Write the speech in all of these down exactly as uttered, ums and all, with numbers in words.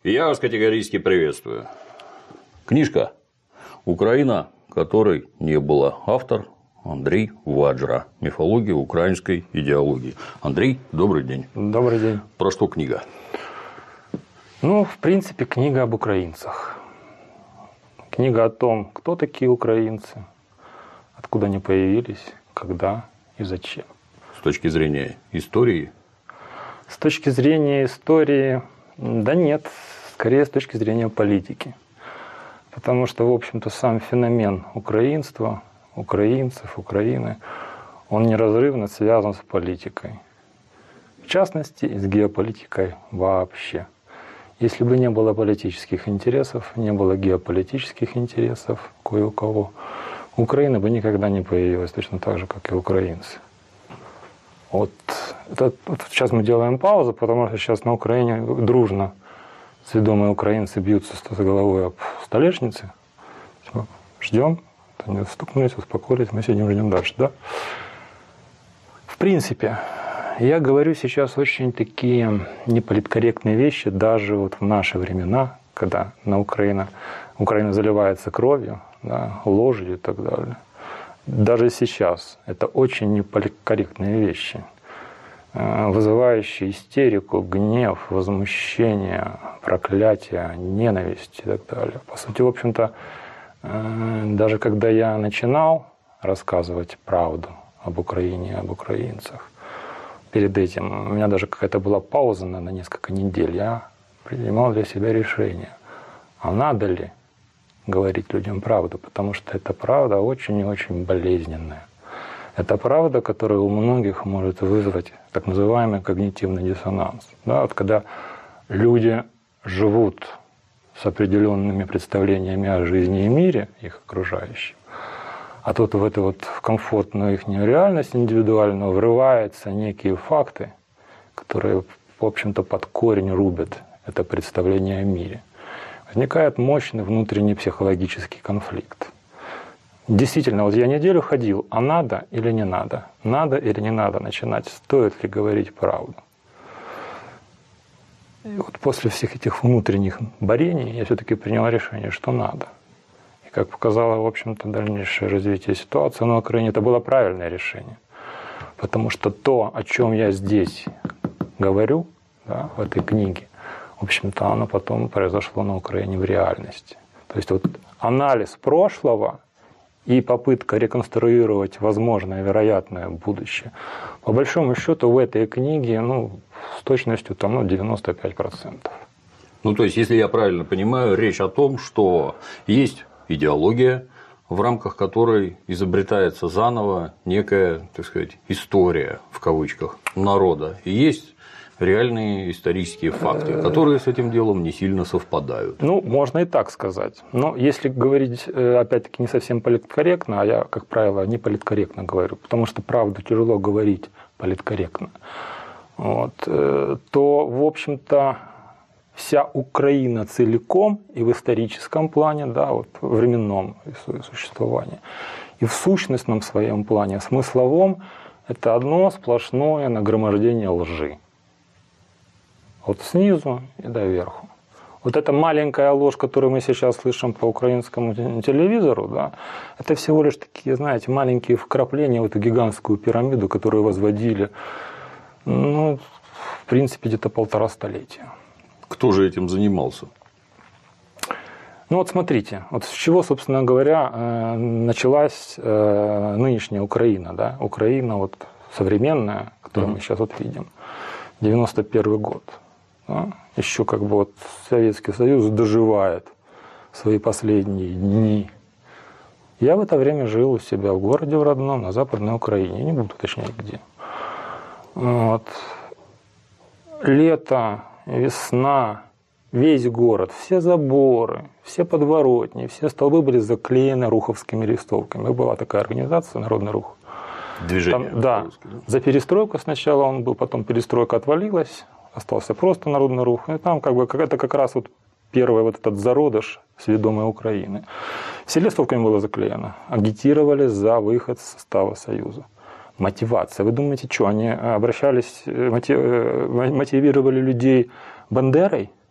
И я вас категорически приветствую. Книжка «Украина, которой не было». Автор Андрей Ваджра. Мифология украинской идеологии. Андрей, добрый день. Добрый день. Про что книга? Ну, в принципе, книга об украинцах. Книга о том, кто такие украинцы, откуда они появились, когда и зачем. С точки зрения истории? С точки зрения истории, да нет, скорее с точки зрения политики. Потому что, в общем-то, сам феномен украинства, украинцев, Украины, он неразрывно связан с политикой. В частности, и с геополитикой вообще. Если бы не было политических интересов, не было геополитических интересов кое у кого, Украина бы никогда не появилась, точно так же, как и украинцы. Вот, это, вот сейчас мы делаем паузу, потому что сейчас на Украине дружно сведомые украинцы бьются с головой об столешнице. Ждем, они стукнулись, успокоились, мы сидим, ждем дальше, да? В принципе, я говорю сейчас очень такие неполиткорректные вещи, даже вот в наши времена, когда на Украина, Украина заливается кровью, да, ложью и так далее. Даже сейчас это очень неполиткорректные вещи, вызывающие истерику, гнев, возмущение, проклятие, ненависть и так далее. По сути, в общем-то, даже когда я начинал рассказывать правду об Украине, об украинцах, перед этим у меня даже какая-то была пауза на несколько недель, я принимал для себя решение, а надо ли говорить людям правду, потому что эта правда очень и очень болезненная. Это правда, которая у многих может вызвать так называемый когнитивный диссонанс. Да, вот когда люди живут с определенными представлениями о жизни и мире, их окружающем, а тут в эту вот комфортную их реальность индивидуальную врываются некие факты, которые, в общем-то, под корень рубят это представление о мире. Возникает мощный внутренний психологический конфликт. Действительно, вот я неделю ходил, а надо или не надо? Надо или не надо начинать? Стоит ли говорить правду? И вот после всех этих внутренних борений я все-таки принял решение, что надо. И как показало, в общем-то, дальнейшее развитие ситуации на Украине, это было правильное решение. Потому что то, о чем я здесь говорю, да, в этой книге, в общем-то, оно потом произошло на Украине в реальности. То есть вот анализ прошлого и попытка реконструировать возможное, вероятное будущее, по большому счету в этой книге, ну, с точностью там, ну, девяносто пять процентов. Ну, то есть, если я правильно понимаю, речь о том, что есть идеология, в рамках которой изобретается заново некая, так сказать, история, в кавычках, народа. И есть реальные исторические факты, которые с этим делом не сильно совпадают. Ну, можно и так сказать. Но если говорить, опять-таки, не совсем политкорректно, а я, как правило, не политкорректно говорю, потому что правду тяжело говорить политкорректно, вот, то, в общем-то, вся Украина целиком и в историческом плане, да, вот, в временном существовании, и в сущностном своем плане, смысловом, это одно сплошное нагромождение лжи. От снизу и до верху. Вот эта маленькая ложь, которую мы сейчас слышим по украинскому телевизору, да, это всего лишь такие, знаете, маленькие вкрапления в эту гигантскую пирамиду, которую возводили, ну, в принципе, где-то полтора столетия. Кто же этим занимался? Ну вот смотрите, вот с чего, собственно говоря, началась нынешняя Украина, да, Украина вот современная, которую mm-hmm. мы сейчас вот видим, девяносто первый год. Да? Еще как бы вот Советский Союз доживает свои последние дни. Я в это время жил у себя в городе в родном, на Западной Украине, не буду уточнять где. Вот. Лето, весна, весь город, все заборы, все подворотни, все столбы были заклеены руховскими листовками. Была такая организация «Народный рух». Движение. Там, да, за перестройку сначала он был, потом перестройка отвалилась, остался просто Народный рух. И там как бы это как раз вот первый вот этот зародыш сведомой Украины. Все листовками было заклеено. Агитировали за выход из состава Союза. Мотивация. Вы думаете, что они обращались, мотивировали людей Бандерой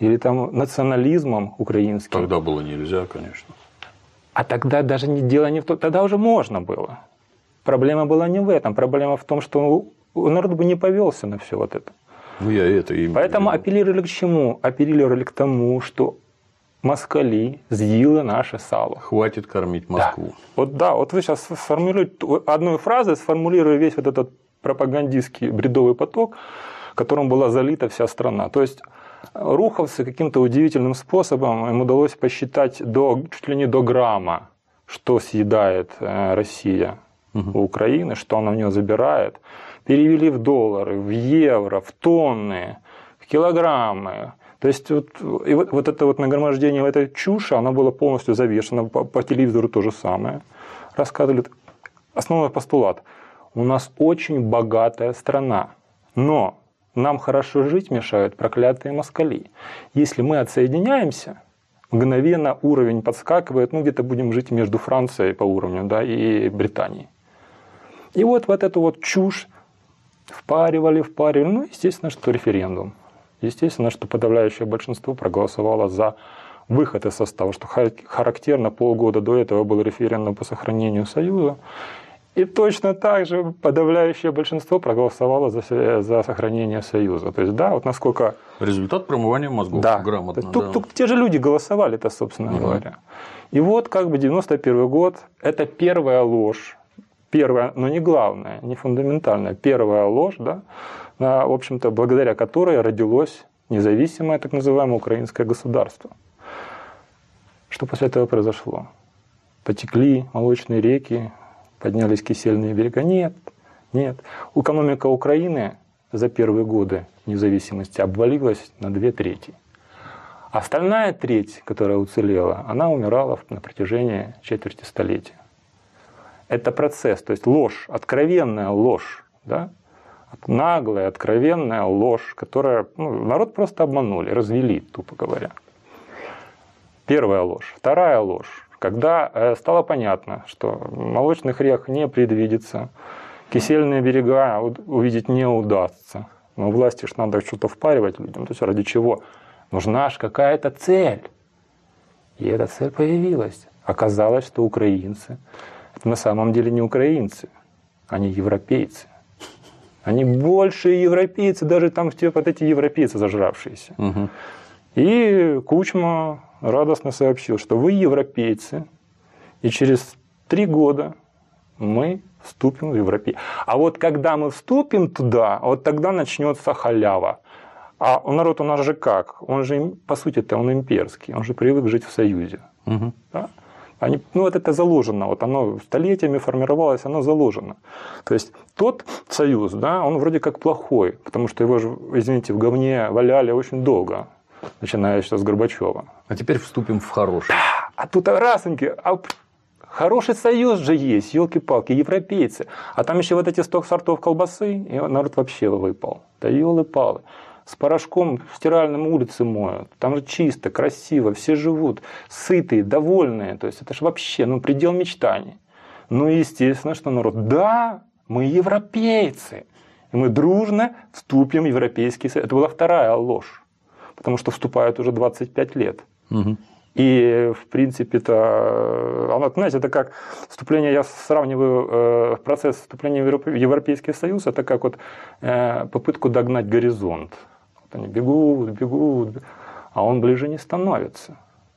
или там национализмом украинским. Тогда было нельзя, конечно. А тогда даже не, дело не в том, тогда уже можно было. Проблема была не в этом, проблема в том, что народ бы не повелся на все вот это. Ну, я это и Поэтому апеллировали к чему? Апеллировали к тому, что москали съели наше сало. Хватит кормить Москву. Да. Вот да, вот вы сейчас сформулируете одной фразой, сформулируя весь вот этот пропагандистский бредовый поток, которым была залита вся страна. То есть руховцы каким-то удивительным способом им удалось посчитать до, чуть ли не до грамма, что съедает Россия угу. у Украины, что она в нее забирает. Перевели в доллары, в евро, в тонны, в килограммы. То есть вот, и вот, вот это вот нагромождение этой чуши, она была полностью завешена. По, по телевизору то же самое. Рассказывали. Основной постулат. У нас очень богатая страна, но нам хорошо жить мешают проклятые москали. Если мы отсоединяемся, мгновенно уровень подскакивает, ну где-то будем жить между Францией по уровню, да, и Британией. И вот, вот эту вот чушь впаривали, впаривали. Ну, естественно, что референдум. Естественно, что подавляющее большинство проголосовало за выход из состава, что характерно, полгода до этого был референдум по сохранению Союза. И точно так же подавляющее большинство проголосовало за, за сохранение Союза. То есть, да, вот насколько... Результат промывания мозгов. Да. Грамотно. Тут, да. тут те же люди голосовали-то, собственно угу. говоря. И вот как бы девяносто первый год – это первая ложь. Первая, но не главная, не фундаментальная, первая ложь, да, в общем-то, благодаря которой родилось независимое так называемое украинское государство. Что после этого произошло? Потекли молочные реки, поднялись кисельные берега? Нет, нет. Экономика Украины за первые годы независимости обвалилась на две трети. Остальная треть, которая уцелела, она умирала на протяжении четверти столетия. Это процесс, то есть ложь, откровенная ложь, да? Наглая, откровенная ложь, которая ну, народ просто обманули, развели, тупо говоря. Первая ложь. Вторая ложь. Когда стало понятно, что молочных рек не предвидится, кисельные берега увидеть не удастся, но власти ж надо что-то впаривать людям, то есть ради чего? Нужна ж какая-то цель. И эта цель появилась. Оказалось, что украинцы на самом деле не украинцы, они европейцы. Они больше европейцы, даже там вот эти европейцы зажравшиеся. Угу. И Кучма радостно сообщил, что вы европейцы, и через три года мы вступим в Европу. А вот когда мы вступим туда, вот тогда начнется халява. А народ у нас же как? Он же, по сути-то, он имперский, он же привык жить в союзе. Угу. Да? Они, ну, вот это заложено, вот оно столетиями формировалось, оно заложено. То есть тот союз, да, он вроде как плохой, потому что его же, извините, в говне валяли очень долго, начиная еще с Горбачева. А теперь вступим в хороший. Да, а тут расеньки, а хороший союз же есть, елки-палки, европейцы. А там еще вот эти сто сортов колбасы, и народ вообще выпал. Да елы-палы. С порошком стиральным улицы моют. Там же чисто, красиво, все живут, сытые, довольные. То есть это же вообще ну, предел мечтаний. Ну и естественно, что народ, да, мы европейцы. И мы дружно вступим в Европейский Союз. Это была вторая ложь. Потому что вступают уже двадцать пять лет. Угу. И в принципе-то, знаете, это как вступление, я сравниваю процесс вступления в Европейский Союз, это как вот попытку догнать горизонт. Они бегут, бегут, а он ближе не становится.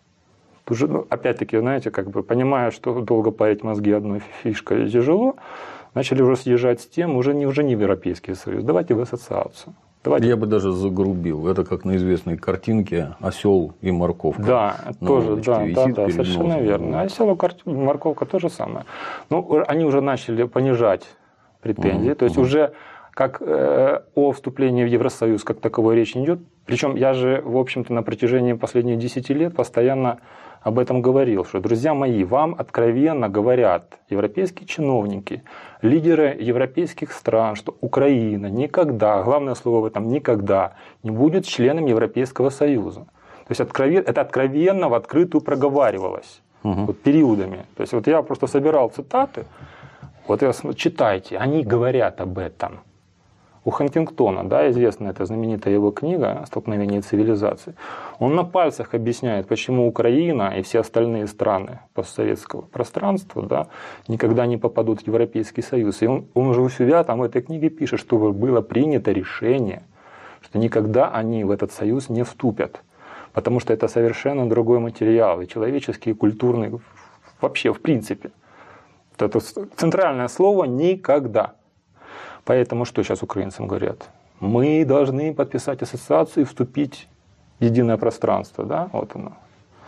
Тут же, ну, опять-таки, знаете, как бы понимая, что долго парить мозги одной фишкой тяжело, начали уже съезжать с тем, уже не, уже не в Европейский Союз, давайте в ассоциацию. Давайте. Я бы даже загрубил. Это как на известной картинке осел и морковка. Да, тоже, да, да, да, совершенно носом. Верно. Осел и морковка то же самое. Ну, они уже начали понижать претензии, угу, то есть угу. уже как э, о вступлении в Евросоюз как таковой речь не идет. Причем я же, в общем-то, на протяжении последних десяти лет постоянно об этом говорил, что, друзья мои, вам откровенно говорят европейские чиновники, лидеры европейских стран, что Украина никогда, главное слово в этом, никогда не будет членом Европейского Союза. То есть откровенно, это откровенно в открытую проговаривалось угу. вот, периодами. То есть вот я просто собирал цитаты, вот я, читайте, они говорят об этом. У Хантингтона, да, известна эта знаменитая его книга «Столкновение цивилизаций». Он на пальцах объясняет, почему Украина и все остальные страны постсоветского пространства, да, никогда не попадут в Европейский Союз. И он, он уже у себя там в этой книге пишет, что было принято решение, что никогда они в этот союз не вступят. Потому что это совершенно другой материал, и человеческий, и культурный, вообще в принципе. Это центральное слово «никогда». Поэтому что сейчас украинцам говорят? Мы должны подписать ассоциацию и вступить в единое пространство. Да? Вот оно.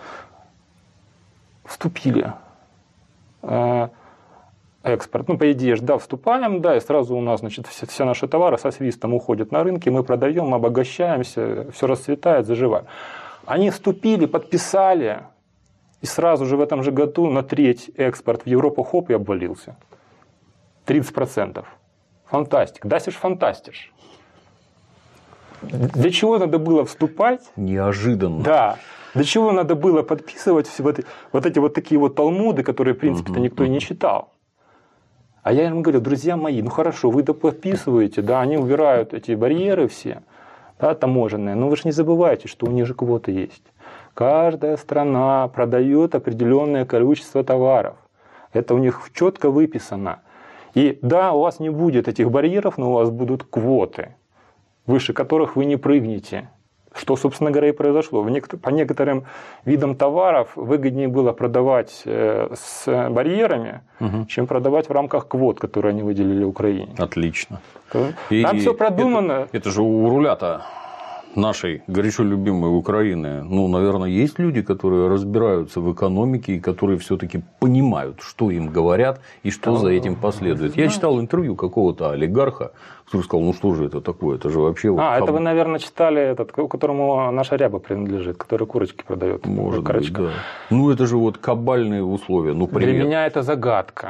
Вступили. Экспорт. Ну, по идее, да, вступаем, да, и сразу у нас, значит, все, все наши товары со свистом уходят на рынки, мы продаем, обогащаемся, все расцветает, заживает. Они вступили, подписали, и сразу же в этом же году на треть экспорт в Европу хоп и обвалился. тридцать процентов. Фантастик. Дасишь фантастиш. Для чего надо было вступать? Неожиданно. Да. Для чего надо было подписывать все вот, вот эти вот такие вот талмуды, которые, в принципе-то, никто и не читал. А я им говорю, друзья мои, ну хорошо, вы-то подписываете, да, они убирают эти барьеры все, да, таможенные, но вы же не забывайте, что у них же квоты есть. Каждая страна продает определенное количество товаров. Это у них четко выписано. И да, у вас не будет этих барьеров, но у вас будут квоты, выше которых вы не прыгнете. Что, собственно говоря, и произошло. По некоторым видам товаров выгоднее было продавать с барьерами, угу. чем продавать в рамках квот, которые они выделили Украине. Отлично. Там и все продумано. Это, это же у руля-то нашей горячо любимой Украины, ну, наверное, есть люди, которые разбираются в экономике и которые все-таки понимают, что им говорят и что да, за этим последует. Я читал интервью какого-то олигарха, который сказал, ну что же это такое, это же вообще... А, вот, это вы, наверное, читали, этот, которому наша ряба принадлежит, который курочки продает. Может быть, да. Ну, это же вот кабальные условия. Ну, привет. Для меня это загадка.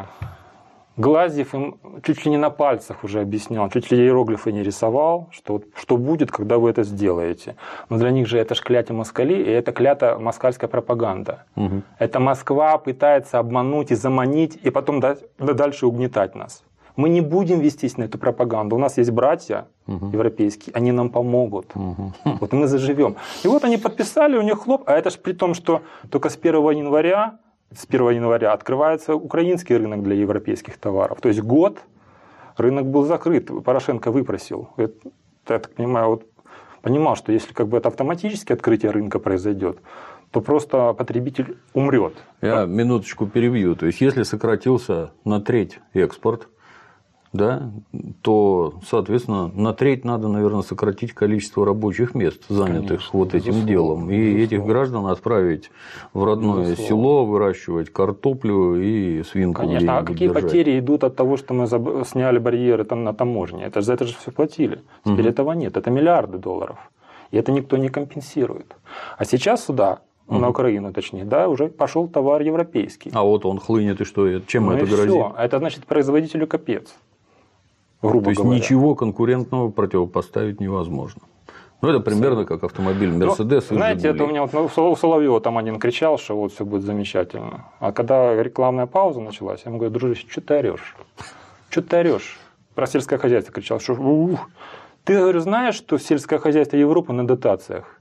Глазьев им чуть ли не на пальцах уже объяснял, чуть ли иероглифы не рисовал, что, что будет, когда вы это сделаете. Но для них же это ж клятие москалей, и это клята москальская пропаганда. Угу. Это Москва пытается обмануть и заманить, и потом дальше угнетать нас. Мы не будем вестись на эту пропаганду. У нас есть братья угу. европейские, они нам помогут. Угу. Вот мы заживем. И вот они подписали, у них хлоп, а это ж при том, что только с первого января С первого января открывается украинский рынок для европейских товаров. То есть год рынок был закрыт. Порошенко выпросил. Это, я так понимаю, вот понимал, что если как бы это автоматически открытие рынка произойдет, то просто потребитель умрет. Я да? минуточку перебью. То есть если сократился на треть экспорт, да, то, соответственно, на треть надо, наверное, сократить количество рабочих мест, занятых Конечно, вот этим безусловно, делом. И безусловно. Этих граждан отправить в родное безусловно. село, выращивать картоплю и свинку. Конечно, а какие держать. потери идут от того, что мы сняли барьеры там на таможне? Это, за это же все платили. Теперь угу. этого нет. Это миллиарды долларов. И это никто не компенсирует. А сейчас сюда, угу. на Украину точнее, да, уже пошел товар европейский. А вот он хлынет, и что? Чем ну это и грозит? Все. Это значит производителю капец. Грубо То есть говоря. Ничего конкурентного противопоставить невозможно. Ну, это примерно как автомобиль Мерседес. Ну, знаете, это у меня вот у Соловьева там один кричал, что вот все будет замечательно. А когда рекламная пауза началась, я ему говорю, дружище, что ты орешь? Что ты орешь? Про сельское хозяйство кричал, что ух, ты, говорю, знаешь, что сельское хозяйство Европы на дотациях?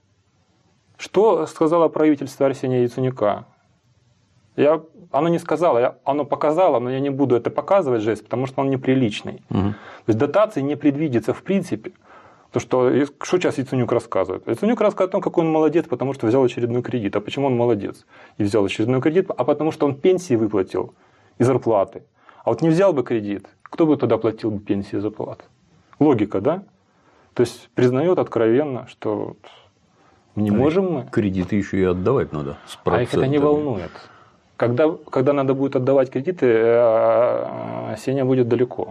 Что сказало правительство Арсения Яценюка? Я, оно не сказало, я, оно показало, но я не буду это показывать жест, потому что он неприличный. Угу. То есть дотации не предвидится в принципе. То, что, что сейчас Яценюк рассказывает? Яценюк рассказывает о том, какой он молодец, потому что взял очередной кредит. А почему он молодец? И взял очередной кредит, а потому что он пенсии выплатил и зарплаты. А вот не взял бы кредит, кто бы тогда платил бы пенсии и зарплаты? Логика, да? То есть признает откровенно, что не а можем мы. Кредиты еще и отдавать надо. А их это не волнует. Когда, когда надо будет отдавать кредиты, Сеня будет далеко.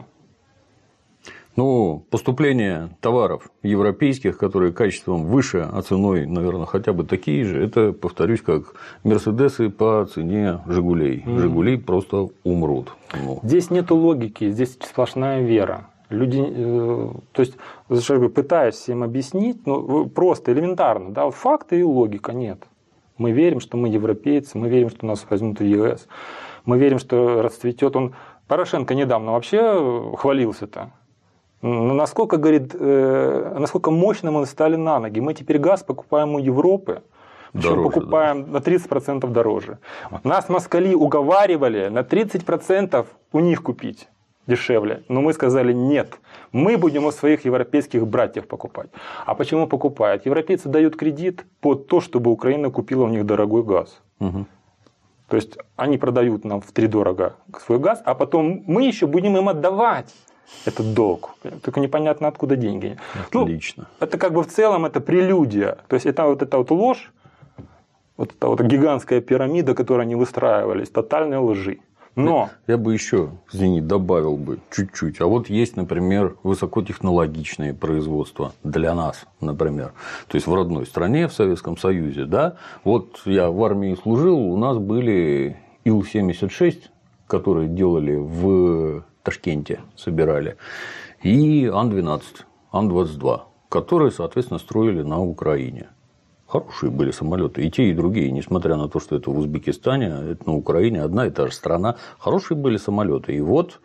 Ну, поступление товаров европейских, которые качеством выше, а ценой, наверное, хотя бы такие же, это, повторюсь, как Мерседесы по цене Жигулей. Mm-hmm. Жигули просто умрут. Ну. Здесь нет логики, здесь сплошная вера. Люди, то есть, пытаясь им объяснить, ну, просто элементарно, да, факты и логика нет. Мы верим, что мы европейцы, мы верим, что нас возьмут в ЕС, мы верим, что расцветет. Он Порошенко недавно вообще хвалился-то. Насколько, говорит, насколько мощно мы встали на ноги. Мы теперь газ покупаем у Европы, причем дороже, покупаем да. на тридцать процентов дороже. Нас москали уговаривали на тридцать процентов у них купить дешевле. Но мы сказали нет. Мы будем у своих европейских братьев покупать. А почему покупают? Европейцы дают кредит под то, чтобы Украина купила у них дорогой газ. Угу. То есть они продают нам втридорого свой газ, а потом мы еще будем им отдавать этот долг. Только непонятно, откуда деньги. Отлично. Ну, это как бы в целом это прелюдия. То есть это вот эта вот ложь, вот эта вот гигантская пирамида, которую они выстраивались, тотальной лжи. Но я бы еще, извини, добавил бы чуть-чуть. А вот есть, например, высокотехнологичные производства для нас, например. То есть в родной стране, в Советском Союзе, да. Вот я в армии служил, у нас были Ил семьдесят шесть, которые делали в Ташкенте, собирали, и Ан двенадцать, Ан двадцать два, которые, соответственно, строили на Украине. Хорошие были самолеты, и те, и другие, несмотря на то, что это в Узбекистане, это на Украине, одна и та же страна. Хорошие были самолеты. И вот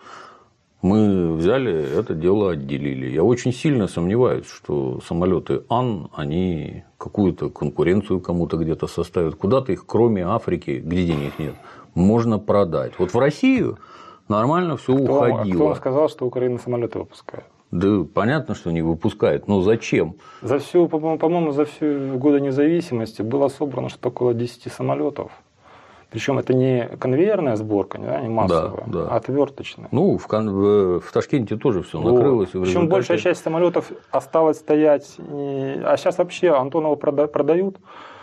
мы взяли это дело, отделили. Я очень сильно сомневаюсь, что самолеты Ан, они какую-то конкуренцию кому-то где-то составят. Куда-то их, кроме Африки, где денег нет, можно продать. Вот в Россию нормально все уходило. Кто вам сказал, что Украина самолеты выпускает? Да понятно, что не выпускает, но зачем? За всю, по-моему, за всю годы независимости было собрано что-то около десяти самолетов. Причем это не конвейерная сборка, да, не массовая, да, да. а отверточная. Ну, в, в Ташкенте тоже все вот. накрылось. Причем результате... большая часть самолетов осталась стоять. Не... А сейчас вообще Антонова продают.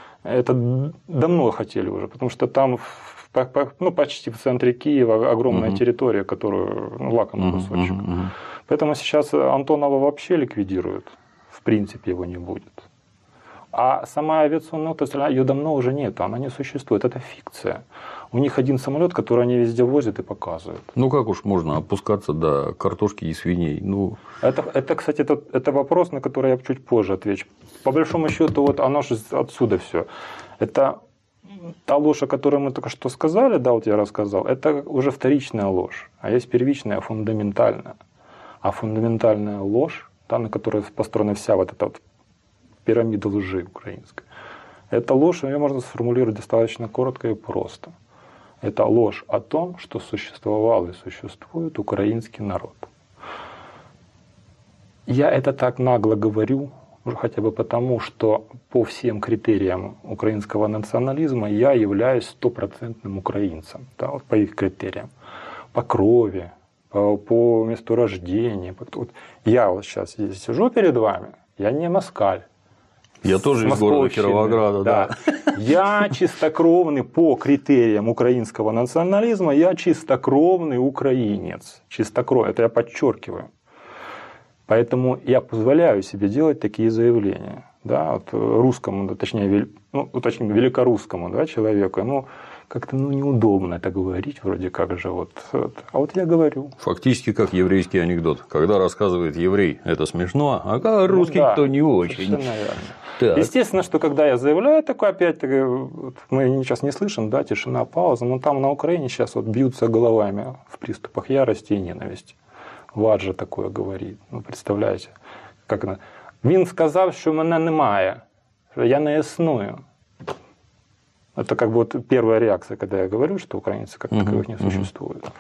Это давно хотели уже, потому что там ну, почти в центре Киева огромная угу. территория, которую ну, лакомый угу, кусочек. Угу, угу. Поэтому сейчас Антонова вообще ликвидируют. В принципе, его не будет. А сама авиационная отрасль, ее давно уже нет, она не существует. Это фикция. У них один самолет, который они везде возят и показывают. Ну, как уж можно опускаться до картошки и свиней? Ну... Это, это, кстати, это, это вопрос, на который я чуть позже отвечу. По большому счету, вот оно же отсюда все. Это та ложь, о которой мы только что сказали, да, вот я рассказал, это уже вторичная ложь. А есть первичная, фундаментальная. А фундаментальная ложь, та, на которой построена вся вот эта вот пирамида лжи украинской, эта ложь, ее можно сформулировать достаточно коротко и просто. Это ложь о том, что существовал и существует украинский народ. Я это так нагло говорю, уже хотя бы потому, что по всем критериям украинского национализма я являюсь стопроцентным украинцем, да, вот по их критериям, по крови, по, по месту рождения. Вот я вот сейчас сижу перед вами, я не москаль. Я тоже из города Кировограда, да. да. Я чистокровный по критериям украинского национализма, я чистокровный украинец. Чистокровный, это я подчеркиваю. Поэтому я позволяю себе делать такие заявления. Да, вот русскому, точнее, ну, точнее, великорусскому, да, человеку, ну, как-то ну, неудобно это говорить, вроде как же. Вот, вот. А вот я говорю. Фактически как еврейский анекдот. Когда рассказывает еврей, это смешно, а когда русский, ну, да, то не очень. Так. Естественно, что когда я заявляю такое, опять-таки, мы сейчас не слышим, да, тишина, пауза, но там на Украине сейчас вот бьются головами в приступах ярости и ненависти. Ваджа такое говорит. Ну, представляете, как она. Він сказав, що мене немає, що я не існую. Это как бы вот первая реакция, когда я говорю, что украинцы как таковых не существует. Uh-huh.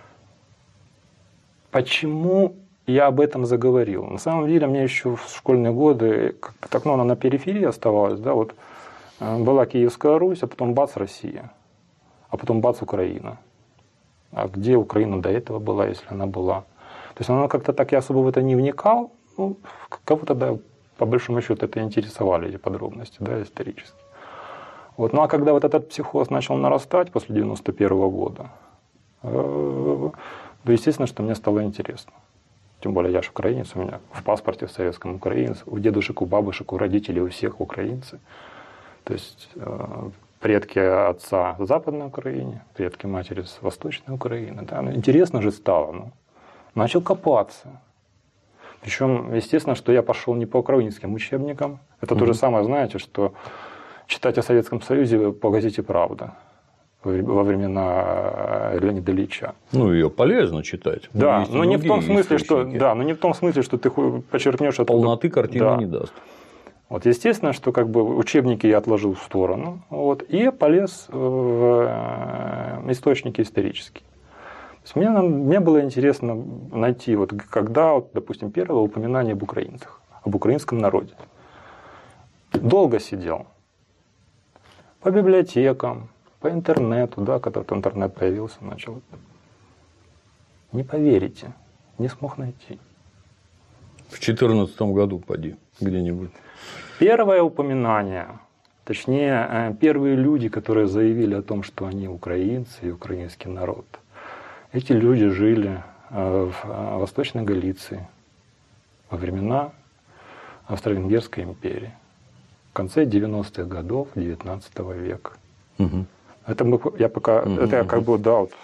Почему я об этом заговорил? На самом деле, мне еще в школьные годы, как-то так, ну, она на периферии оставалась, да, вот была Киевская Русь, а потом бац, Россия, а потом бац, Украина. А где Украина до этого была, если она была? То есть она как-то так, я особо в это не вникал, ну, кого-то, да, по большому счету это интересовали эти подробности, да, исторически. Вот. Ну а когда вот этот психоз начал нарастать после девяносто первого года, то естественно, что мне стало интересно. Тем более я же украинец, у меня в паспорте в советском украинец, у дедушек, у бабушек, у родителей, у всех украинцы. То есть предки отца в Западной Украине, предки матери с Восточной Украины. Да. Ну, интересно же стало. Ну. Начал копаться. Причем, естественно, что я пошел не по украинским учебникам. Это mm-hmm. то же самое, знаете, что читать о Советском Союзе по газете «Правда». во времена Леонида Ильича. Ну, ее полезно читать. Да, но не в том смысле, что, да, но не в том смысле, что ты подчеркнешь оттуда. Полноты картины да. не даст. Вот, естественно, что как бы учебники я отложил в сторону, вот, и полез в источники исторические. То есть мне, мне было интересно найти, вот, когда, вот, допустим, первое упоминание об украинцах, об украинском народе. Долго сидел по библиотекам, по интернету, да, когда интернет появился, начал. Не поверите, не смог найти. В четырнадцатом году поди где-нибудь. Первое упоминание, точнее, первые люди, которые заявили о том, что они украинцы и украинский народ, эти люди жили в Восточной Галиции во времена Австро-Венгерской империи в конце девяностых годов девятнадцатого века. Угу. Это я пока, угу. это я как бы, да, вот,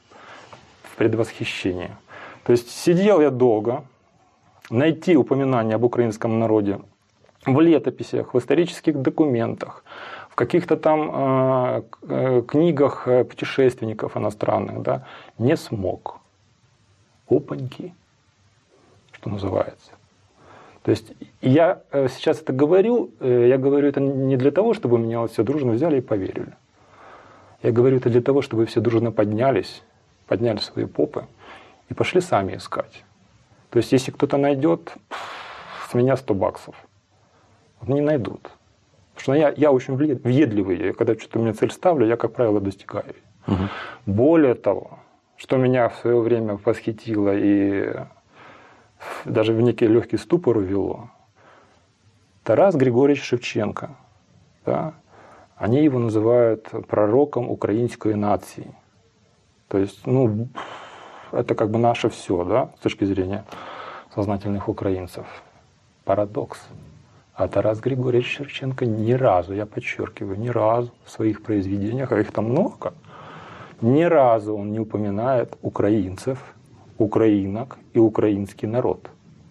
в предвосхищении. То есть сидел я долго, найти упоминания об украинском народе в летописях, в исторических документах, в каких-то там э, книгах путешественников иностранных, да, не смог. Опаньки, что называется. То есть я сейчас это говорю, я говорю это не для того, чтобы меня вот все дружно взяли и поверили. Я говорю это для того, чтобы все дружно поднялись, подняли свои попы и пошли сами искать. То есть если кто-то найдет, с меня сто баксов. Не найдут. Потому что я, я очень въедливый. Я, когда что-то мне цель ставлю, я, как правило, достигаю. Угу. Более того, что меня в свое время восхитило и даже в некий легкий ступор увело, Тарас Григорьевич Шевченко, да, они его называют пророком украинской нации. То есть, ну, это как бы наше все, да, с точки зрения сознательных украинцев. Парадокс. А Тарас Григорьевич Шевченко ни разу, я подчеркиваю, ни разу в своих произведениях, а их там много, ни разу он не упоминает украинцев, украинок и украинский народ.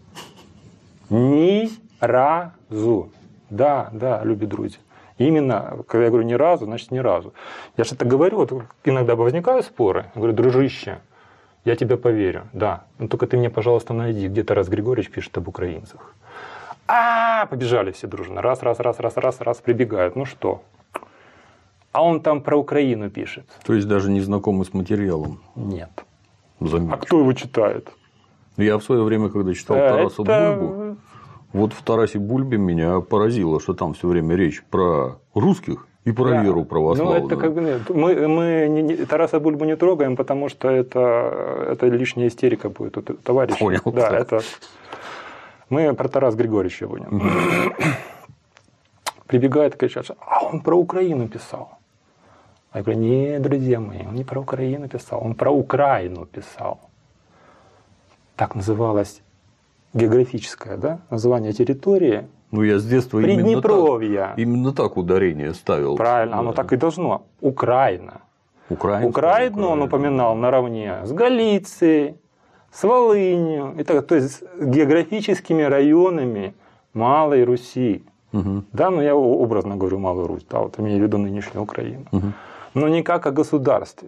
Ни разу. Да, да, любі друзі. Именно, когда я говорю ни разу, значит ни разу. Я же это говорю, вот иногда возникают споры. Я говорю, дружище, я тебе поверю, да, но только ты мне, пожалуйста, найди, где Тарас Григорьевич пишет об украинцах. А, побежали все дружно. Раз, раз, раз, раз, раз, раз, прибегают. Ну что? А он там про Украину пишет. То есть даже не знакомы с материалом? Нет. Замечу. А кто его читает? Я в свое время, когда читал а Тараса это... Бульбу, вот в Тарасе Бульбе меня поразило, что там все время речь про русских и про да. веру православную. Ну, это как бы нет. Мы, мы не, не, Тараса Бульбу не трогаем, потому что это, это лишняя истерика будет у товарища. Понял. Да, это... Мы про Тараса Григорьевича будем. Угу. Прибегает и кричат, а он про Украину писал. А я говорю, нет, друзья мои, он не про Украину писал, он про Украину писал. Так называлось географическое, да, название территории. Ну, я с детства именно так, именно так ударение ставил. Правильно, да. Оно так и должно. Украина. Украину Украина. Он упоминал наравне с Галицией, с Волынью, и так, то есть с географическими районами Малой Руси. Угу. Да, но я образно говорю Малую Русь, да, вот имею в виду нынешнюю Украину. Угу. Но не как о государстве.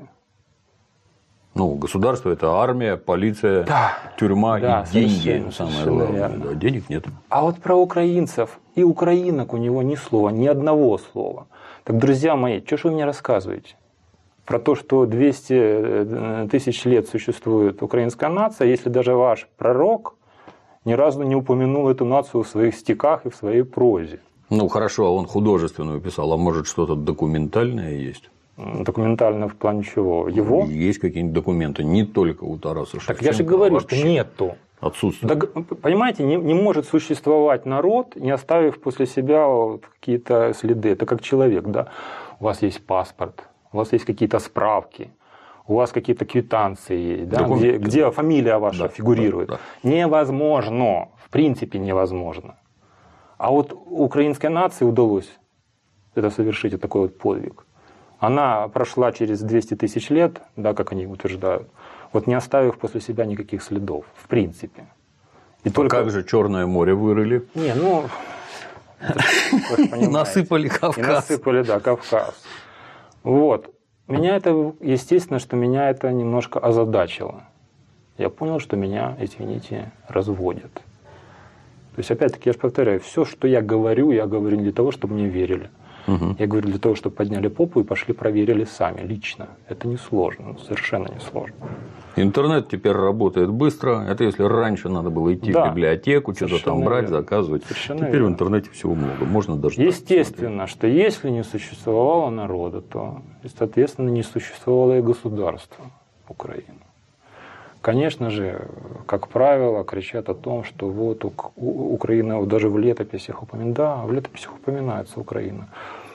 Ну, государство – это армия, полиция, да. тюрьма да, и деньги. Самое главное. Да, денег нет. А вот про украинцев и украинок у него ни слова, ни одного слова. Так, друзья мои, что ж вы мне рассказываете? Про то, что двести тысяч лет существует украинская нация, если даже ваш пророк ни разу не упомянул эту нацию в своих стихах и в своей прозе. Ну, хорошо, а он художественную писал, а может, что-то документальное есть? Документально в плане чего? Его? Есть какие-нибудь документы, не только у Тараса Шевченко. Так я же говорю, что нету. Отсутствует. Да, понимаете, не, не может существовать народ, не оставив после себя вот какие-то следы. Это как человек, да? У вас есть паспорт, у вас есть какие-то справки, у вас какие-то квитанции, да? где, где фамилия ваша да, фигурирует. Да, да. Невозможно, в принципе невозможно. А вот украинской нации удалось это совершить, вот такой вот подвиг. Она прошла через двести тысяч лет, да, как они утверждают, вот не оставив после себя никаких следов, в принципе. И а только... как же Черное море вырыли? Не, ну... И насыпали Кавказ. И насыпали, да, Кавказ. Вот. меня это, естественно, что меня это немножко озадачило. Я понял, что меня, извините, разводят. То есть, опять-таки, я же повторяю, все, что я говорю, я говорю не для того, чтобы мне верили. Угу. Я говорю для того, чтобы подняли попу и пошли проверили сами, лично. Это несложно, совершенно несложно. Интернет теперь работает быстро. Это если раньше надо было идти да. в библиотеку, что-то там брать, верно. заказывать. Совершенно теперь верно. В интернете всего много. Можно даже. Естественно, что если не существовало народа, то, соответственно, не существовало и государства Украины. Конечно же, как правило, кричат о том, что вот Украина даже в летописях упоминается. Да, в летописях упоминается Украина.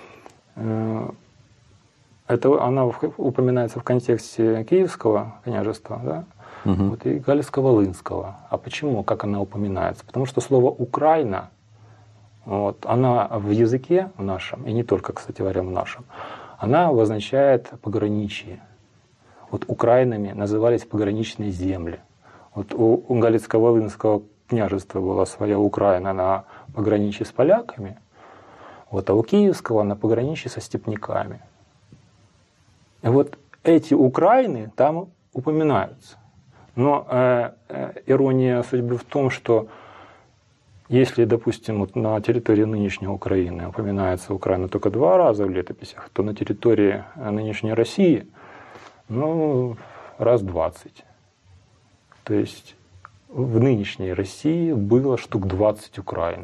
Это она упоминается в контексте Киевского княжества, да? Угу. Вот, и Галицко-Волынского. А почему, как она упоминается? Потому что слово «Украина», вот, она в языке в нашем, и не только, кстати говоря, в нашем, она обозначает пограничье. Вот Украинами назывались пограничные земли. Вот у, у Галицко-Волынского княжества была своя Украина на пограничье с поляками, вот, а у Киевского на пограничье со степняками. И вот эти Украины там упоминаются. Но э, э, ирония судьбы в том, что если, допустим, вот на территории нынешней Украины упоминается Украина только два раза в летописях, то на территории нынешней России ну, раз двадцать. То есть в нынешней России было штук двадцать Украин.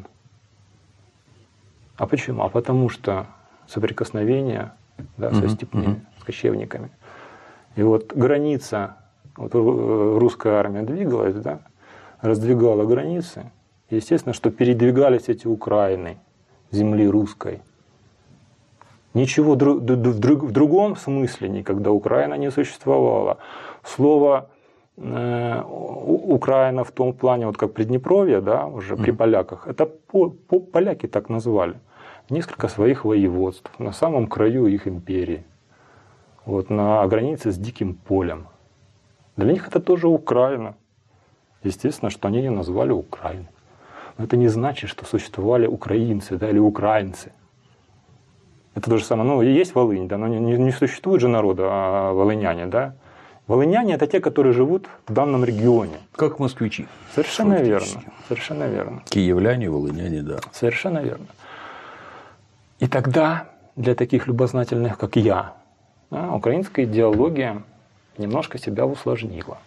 А почему? А потому что соприкосновение да, со степными, mm-hmm. с кочевниками. И вот граница, вот русская армия двигалась, да, раздвигала границы. Естественно, что передвигались эти Украины, земли русской. Ничего в другом смысле никогда Украина не существовала. Слово э, Украина в том плане, вот как Приднепровье, да, уже mm-hmm. при поляках, это по, по, поляки так назвали. Несколько своих воеводств на самом краю их империи, вот, на границе с Диким полем. Для них это тоже Украина. Естественно, что они ее назвали Украиной. Но это не значит, что существовали украинцы, да, или украинцы. Это то же самое. Ну, есть Волынь, да, но не, не существует же народа а волыняне, да. Волыняне – это те, которые живут в данном регионе. Как москвичи. Совершенно верно. Совершенно верно. Киевляне, волыняне, да. Совершенно верно. И тогда для таких любознательных, как я, да, украинская идеология немножко себя усложнила.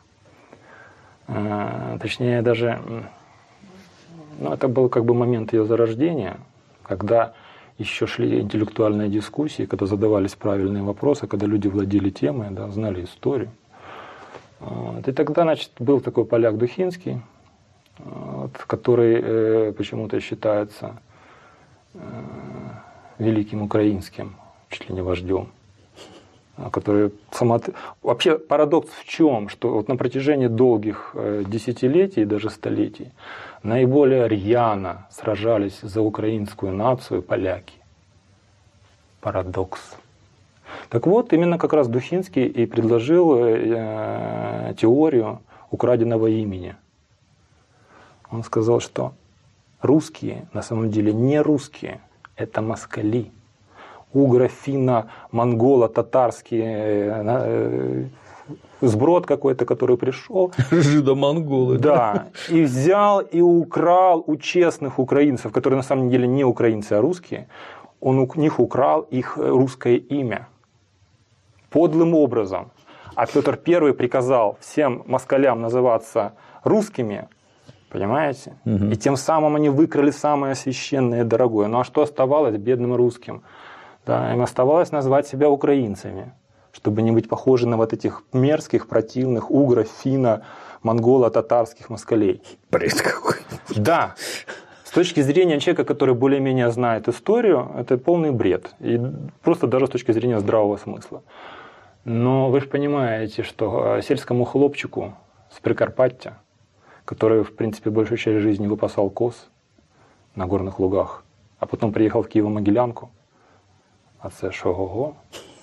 А, точнее, даже ну, это был как бы момент ее зарождения, когда еще шли интеллектуальные дискуссии, когда задавались правильные вопросы, когда люди владели темой, да, знали историю. Вот. И тогда, значит, был такой поляк Духинский, вот, который э, почему-то считается э, великим украинским, чуть ли не вождем, который само... Вообще парадокс в чем? Что вот на протяжении долгих э, десятилетий, даже столетий, наиболее рьяно сражались за украинскую нацию поляки. Парадокс. Так вот, именно как раз Духинский и предложил э, теорию украденного имени. Он сказал, что русские на самом деле не русские, это москали. Угро, финно, монголо, татарские, сброд какой-то, который пришел. Жидо-монголы. Да, и взял и украл у честных украинцев, которые на самом деле не украинцы, а русские, он у них украл их русское имя. Подлым образом. А Петр Первый приказал всем москалям называться русскими, понимаете? Угу. И тем самым они выкрали самое священное и дорогое. Ну а что оставалось бедным русским? Да, им оставалось назвать себя украинцами, чтобы не быть похожи на вот этих мерзких, противных угро, финно, монголо, татарских москалей. Бред какой. Да. С точки зрения человека, который более-менее знает историю, это полный бред. И просто даже с точки зрения здравого смысла. Но вы же понимаете, что сельскому хлопчику с Прикарпаття, который, в принципе, большую часть жизни выпасал коз на горных лугах, а потом приехал в Києво-Могилянку, а це ж ого-го.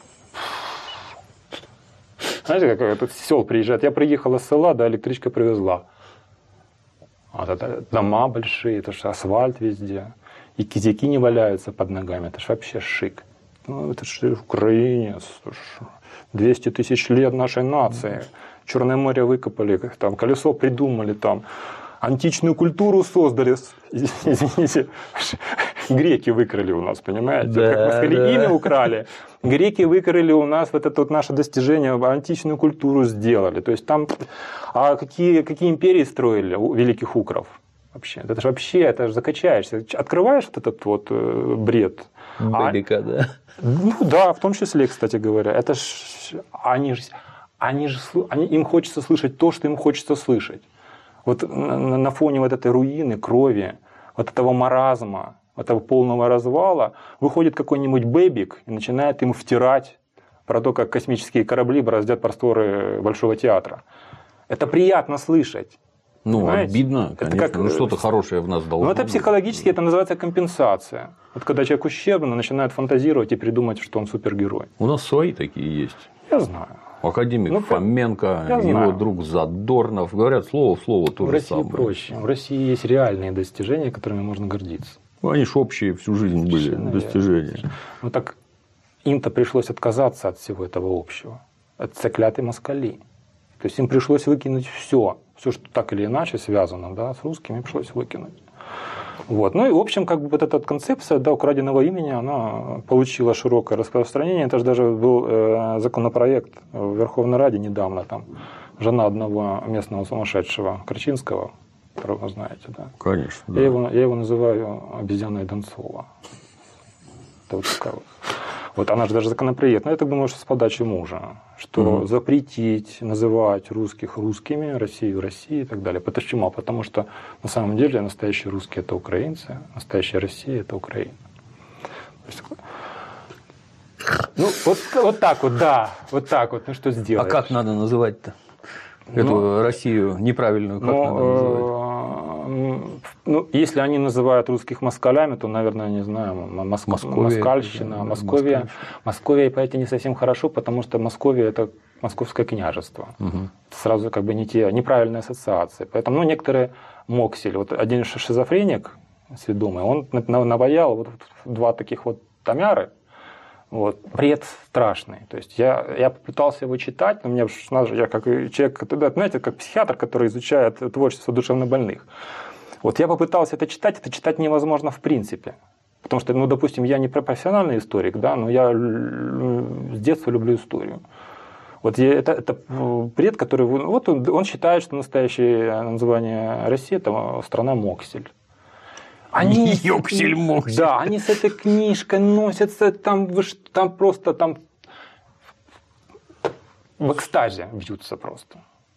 Знаете, как тут с сел приезжает. Я приехал из села, да, электричка привезла. А это дома большие, это же асфальт везде. И кизяки не валяются под ногами. Это же вообще шик. ну, это же украинец, двести тысяч лет нашей нации, Черное море выкопали, там, колесо придумали, там, античную культуру создали, извините, греки выкрали у нас, понимаете? Да, как мы сказали, да. Имя украли, греки выкрали у нас вот это вот наше достижение, античную культуру сделали. То есть там, а какие, какие империи строили у великих укров? Вообще, это же вообще, это же закачаешься. Открываешь вот этот вот э, бред. Бэбика, а, да? Ну да, в том числе, кстати говоря. Это ж, они же, они же, они, им хочется слышать то, что им хочется слышать. Вот на, на фоне вот этой руины, крови, вот этого маразма, этого полного развала выходит какой-нибудь бэбик и начинает им втирать про то, как космические корабли бороздят просторы Большого театра. Это приятно слышать. Ну, понимаете? Обидно, конечно. Это как, ну, что-то хорошее в нас должно Ну, это быть. психологически, это называется компенсация. Вот когда человек ущербно начинает фантазировать и придумать, что он супергерой. У нас свои такие есть. Я знаю. Академик ну, Фоменко, его знаю. Друг Задорнов. Говорят, слово в слово то в же России самое. Проще. В России есть реальные достижения, которыми можно гордиться. Ну, они же общие всю жизнь были совершенно достижения. Верно. Ну так им-то пришлось отказаться от всего этого общего. Это заклятые москали. То есть им пришлось выкинуть все. Все, что так или иначе связано, да, с русскими, пришлось выкинуть. Вот. Ну и, в общем, как бы вот эта концепция, да, украденного имени, она получила широкое распространение. Это же даже был э, законопроект в Верховной Раде недавно, там, жена одного местного сумасшедшего, Корчинского, которого вы знаете, да. Конечно, да. Я его, я его называю обезьяной Донцова. Это вот такая вот. Вот она же даже законопроект, но я так думаю, что с подачи мужа, что mm-hmm. запретить называть русских русскими, Россию Россией и так далее. Почему? Потому что на самом деле настоящие русские – это украинцы, настоящая Россия – это Украина. Ну, вот, вот так вот, да, вот так вот, ну что сделаешь? А как надо называть-то? Эту ну, Россию неправильную, как ну, надо называть? Ну, если они называют русских москалями, то, наверное, не знаю, Моск... Москальщина, да, Московия. Московия, понимаете, не совсем хорошо, потому что Московия – это Московское княжество. Угу. Сразу как бы не те, неправильные ассоциации. Поэтому, ну, некоторые моксель. Вот один шизофреник сведомый, он наваял вот два таких вот томяры. Вот. Бред страшный. То есть я, я попытался его читать, но мне надо, я как человек, знаете, как психиатр, который изучает творчество душевнобольных. Вот я попытался это читать, это читать невозможно в принципе. Потому что, ну, допустим, я не профессиональный историк, да, но я с детства люблю историю. Вот я, это, это бред, который... Вот он, он считает, что настоящее название России – это страна Моксель. Они, Ёксель-моксель. Да, они с этой книжкой носятся, там, там просто там в экстазе бьются просто.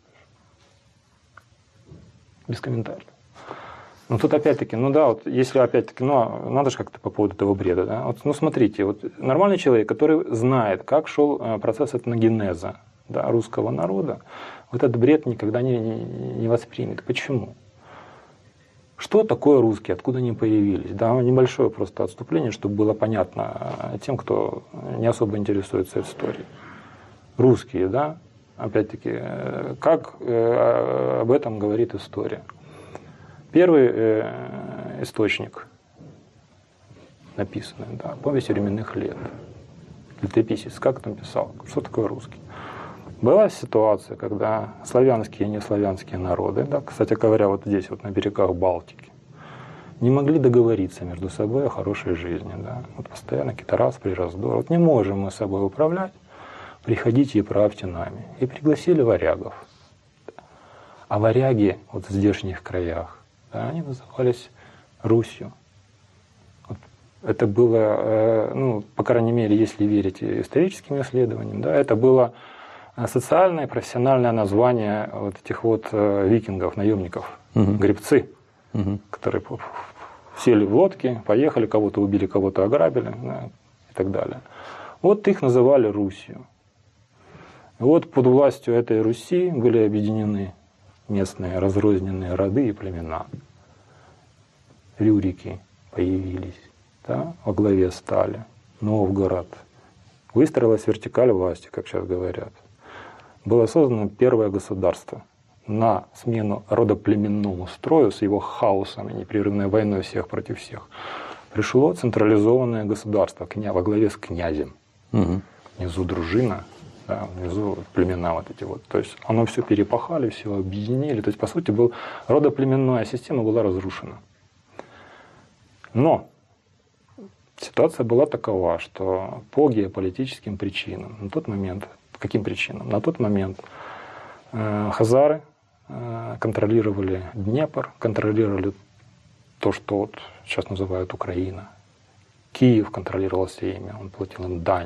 Без комментариев. Ну тут опять-таки, ну да, вот если опять-таки, ну надо же как-то по поводу этого бреда, да. Вот, ну смотрите, вот нормальный человек, который знает, как шел процесс этногенеза, да, русского народа, вот этот бред никогда не, не, не воспримет. Почему? Что такое русские, откуда они появились? Да, небольшое просто отступление, чтобы было понятно тем, кто не особо интересуется историей. Русские, да, опять-таки, как об этом говорит история? Первый источник написанный, да, «Повесть временных лет». Летописец, как там писал, что такое русский? Была ситуация, когда славянские и неславянские народы, да, кстати говоря, вот здесь, вот на берегах Балтики, не могли договориться между собой о хорошей жизни. Да. Вот постоянно какие-то распри, раздоры. Вот не можем мы собой управлять, приходите и правьте нами. И пригласили варягов. А варяги вот в здешних краях, да, они назывались Русью. Вот это было, ну, по крайней мере, если верить историческим исследованиям, да, это было социальное и профессиональное название вот этих вот викингов, наемников, угу. гребцы, угу. которые сели в лодки, поехали, кого-то убили, кого-то ограбили, да, и так далее. Вот их называли Русью. И вот под властью этой Руси были объединены местные разрозненные роды и племена. Рюрики появились, да, во главе стали, Новгород. Выстроилась вертикаль власти, как сейчас говорят. Было создано первое государство на смену родоплеменному строю с его хаосом и непрерывной войной всех против всех. пришло централизованное государство кня, во главе с князем. Угу. Внизу дружина, да, внизу племена вот эти вот. То есть оно все перепахали, все объединили. То есть, по сути, был, родоплеменная система была разрушена. Но ситуация была такова, что по геополитическим причинам, на тот момент, каким причинам? На тот момент э, хазары э, контролировали Днепр, контролировали то, что вот сейчас называют Украина. Киев контролировал все ими, он платил им дань.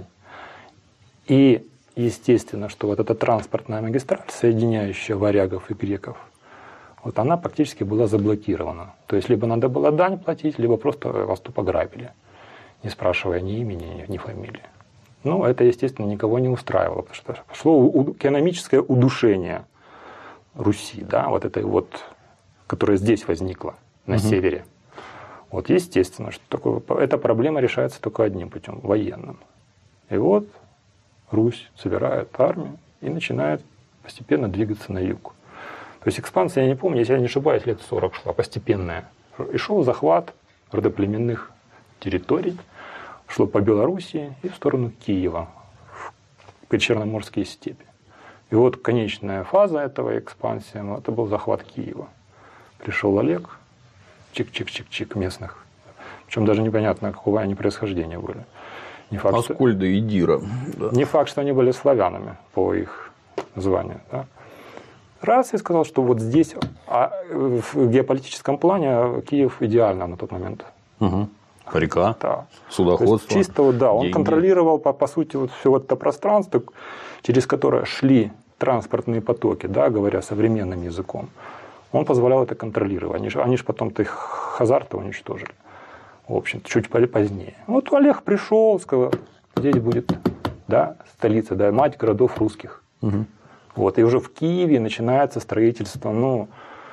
И естественно, что вот эта транспортная магистраль, соединяющая варягов и греков, вот она практически была заблокирована. То есть либо надо было дань платить, либо просто вас тупо грабили, не спрашивая ни имени, ни фамилии. Ну, это, естественно, никого не устраивало, потому что пошло экономическое удушение Руси, да, вот этой вот, которая здесь возникла, на угу. севере. Вот естественно, что такое, эта проблема решается только одним путем, военным. И вот Русь собирает армию и начинает постепенно двигаться на юг. То есть экспансия, я не помню, если я не ошибаюсь, лет сорок шла, постепенная. И шел захват родоплеменных территорий, шло по Белоруссии и в сторону Киева, в Причерноморские степи. И вот конечная фаза этого экспансии, это был захват Киева. Пришел Олег, чик-чик-чик-чик местных. Причем даже непонятно, какого они происхождения были. Не факт, Аскольда и Дира. Да. Не факт, что они были славянами по их званию. Да. Раз и сказал, что вот здесь, а в геополитическом плане Киев идеально на тот момент. Угу. Река, да. судоходство. Чисто вот, да, он деньги. контролировал по, по сути вот все вот это пространство, через которое шли транспортные потоки, да, говоря современным языком. Он позволял это контролировать. Они же, они же потом-то их хазар-то уничтожили. В общем, чуть позднее. Вот Олег пришел, сказал, здесь будет, да, столица, да, мать городов русских. Угу. Вот, и уже в Киеве начинается строительство, ну,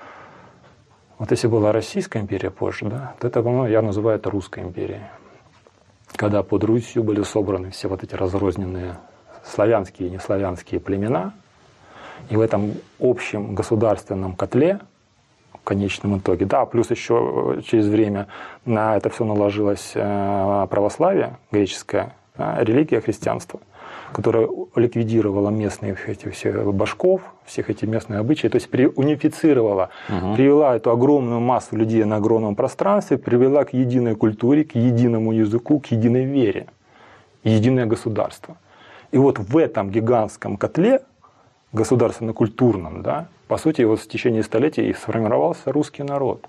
вот если была Российская империя позже, да, то это, ну, я называю это Русской империей. Когда под Русью были собраны все вот эти разрозненные славянские и неславянские племена, и в этом общем государственном котле, в конечном итоге, да, плюс еще через время на это все наложилось православие, греческая религия, христианство, которая ликвидировала местные этих всех башков, всех этих местных обычаев, то есть унифицировала, угу. привела эту огромную массу людей на огромном пространстве, привела к единой культуре, к единому языку, к единой вере, единое государство. И вот в этом гигантском котле, государственно-культурном, да, по сути, вот в течение столетий и сформировался русский народ.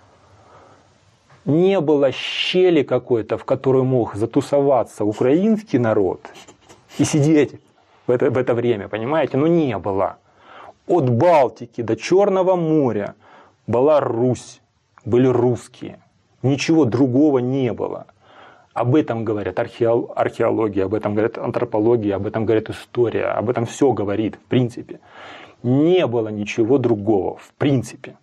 Не было щели какой-то, в которой мог затусоваться украинский народ и сидеть в это, в это время, понимаете? Ну, не было. От Балтики до Черного моря была Русь, были русские. Ничего другого не было. Об этом говорят археология, об этом говорят антропология, об этом говорит история, об этом все говорит, в принципе. Не было ничего другого, в принципе.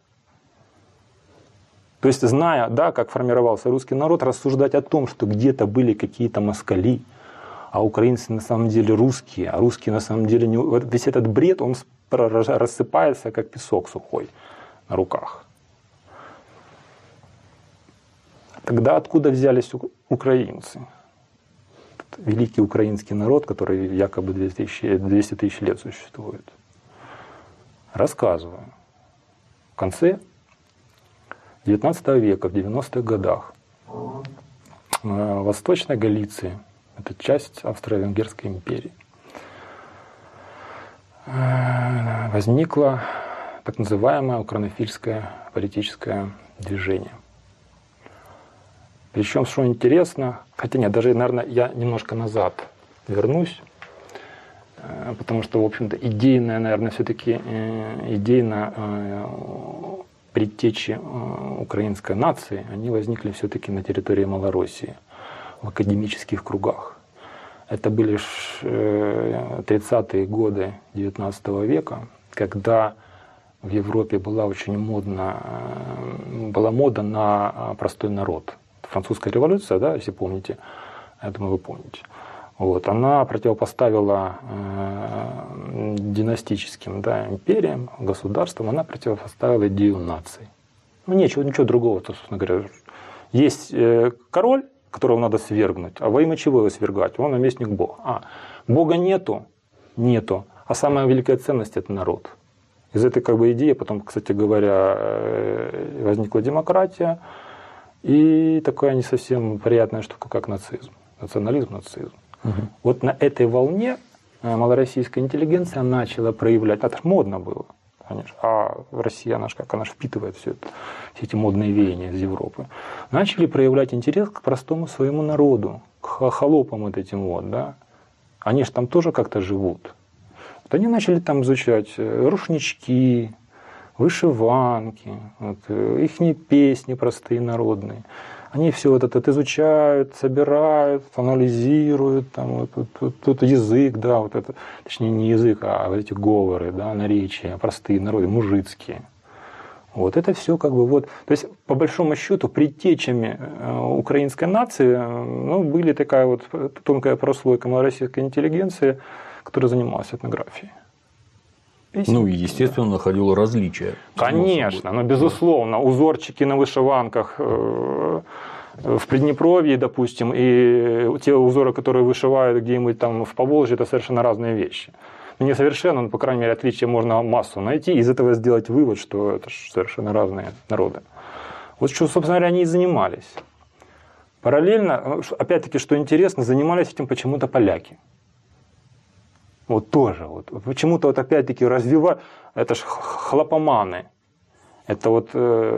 То есть, зная, да, как формировался русский народ, рассуждать о том, что где-то были какие-то москали, а украинцы на самом деле русские, а русские на самом деле не... Весь этот бред, он рассыпается, как песок сухой на руках. Тогда откуда взялись украинцы? Великий украинский народ, который якобы двести тысяч лет существует. Рассказываю. В конце девятнадцатого века, в девяностых годах, в Восточной Галиции, это часть Австро-Венгерской империи, возникло так называемое украинофильское политическое движение. Причем, что интересно, хотя нет, даже, наверное, я немножко назад вернусь, потому что, в общем-то, идейная, наверное, все-таки идейно предтечи украинской нации, они возникли все-таки на территории Малороссии, в академических кругах. Это были тридцатые годы девятнадцатого века, когда в Европе была очень модна, была мода на простой народ. Французская революция, да, если помните, я думаю, вы помните. Вот, она противопоставила э, династическим, да, империям, государствам, она противопоставила идею нации. Ну, ничего, ничего другого, собственно говоря, Есть король, которого надо свергнуть, а во имя чего его свергать? Он наместник Бога. А, Бога нету, нету, а самая великая ценность – это народ. Из этой как бы идеи потом, кстати говоря, возникла демократия и такая не совсем приятная штука, как нацизм. Национализм, нацизм. Угу. Вот на этой волне малороссийская интеллигенция начала проявлять, это же модно было, конечно, а Россия, она же как, она же впитывает все это, все эти модные веяния из Европы, начали проявлять интерес к простому своему народу, к холопам вот этим вот, да, они же там тоже как-то живут. Вот они начали там изучать рушнички, вышиванки, вот, их песни простые народные. Они все вот это изучают, собирают, анализируют, там, вот, вот, вот, вот язык, да, вот это, точнее не язык, а вот эти говоры, да, наречия, простые народы, мужицкие. Вот это все как бы вот, то есть по большому счету предтечами украинской нации, ну, были такая вот тонкая прослойка малороссийской интеллигенции, которая занималась этнографией. Песенки, ну, естественно, да. Находила различия. Конечно, но безусловно, узорчики на вышиванках в Приднепровье, допустим, и те узоры, которые вышивают где-нибудь там в Поволжье, это совершенно разные вещи. Не совершенно, но, по крайней мере, отличия можно массу найти, и из этого сделать вывод, что это совершенно разные народы. Вот что, собственно говоря, они и занимались. Параллельно, опять-таки, что интересно, занимались этим почему-то поляки. Вот тоже. Вот. Почему-то вот опять-таки развивать, это ж хлопоманы. Это вот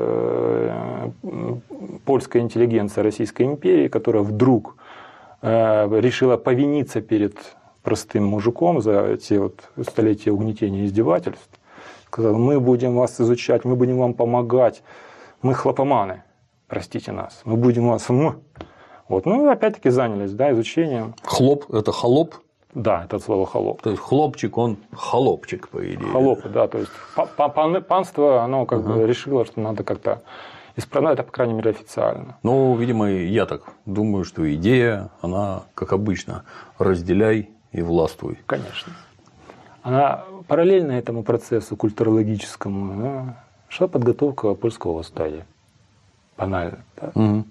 э, польская интеллигенция Российской империи, которая вдруг э, решила повиниться перед простым мужиком за эти вот столетия угнетения и издевательств. Сказала, мы будем вас изучать, мы будем вам помогать. Мы хлопоманы, простите нас. Мы будем вас... Вот. Ну, опять-таки занялись, да, изучением. Хлоп – это холоп? Да, это слово холоп. То есть хлопчик, он холопчик, по идее. Холопы, да. То есть панство, оно как угу. бы решило, что надо как-то исправлять, это, по крайней мере, официально. Ну, видимо, я так думаю, что идея, она, как обычно, разделяй и властвуй. Конечно. Она параллельно этому процессу культурологическому, да, шла подготовка польского восстания. Банально. Да? Угу.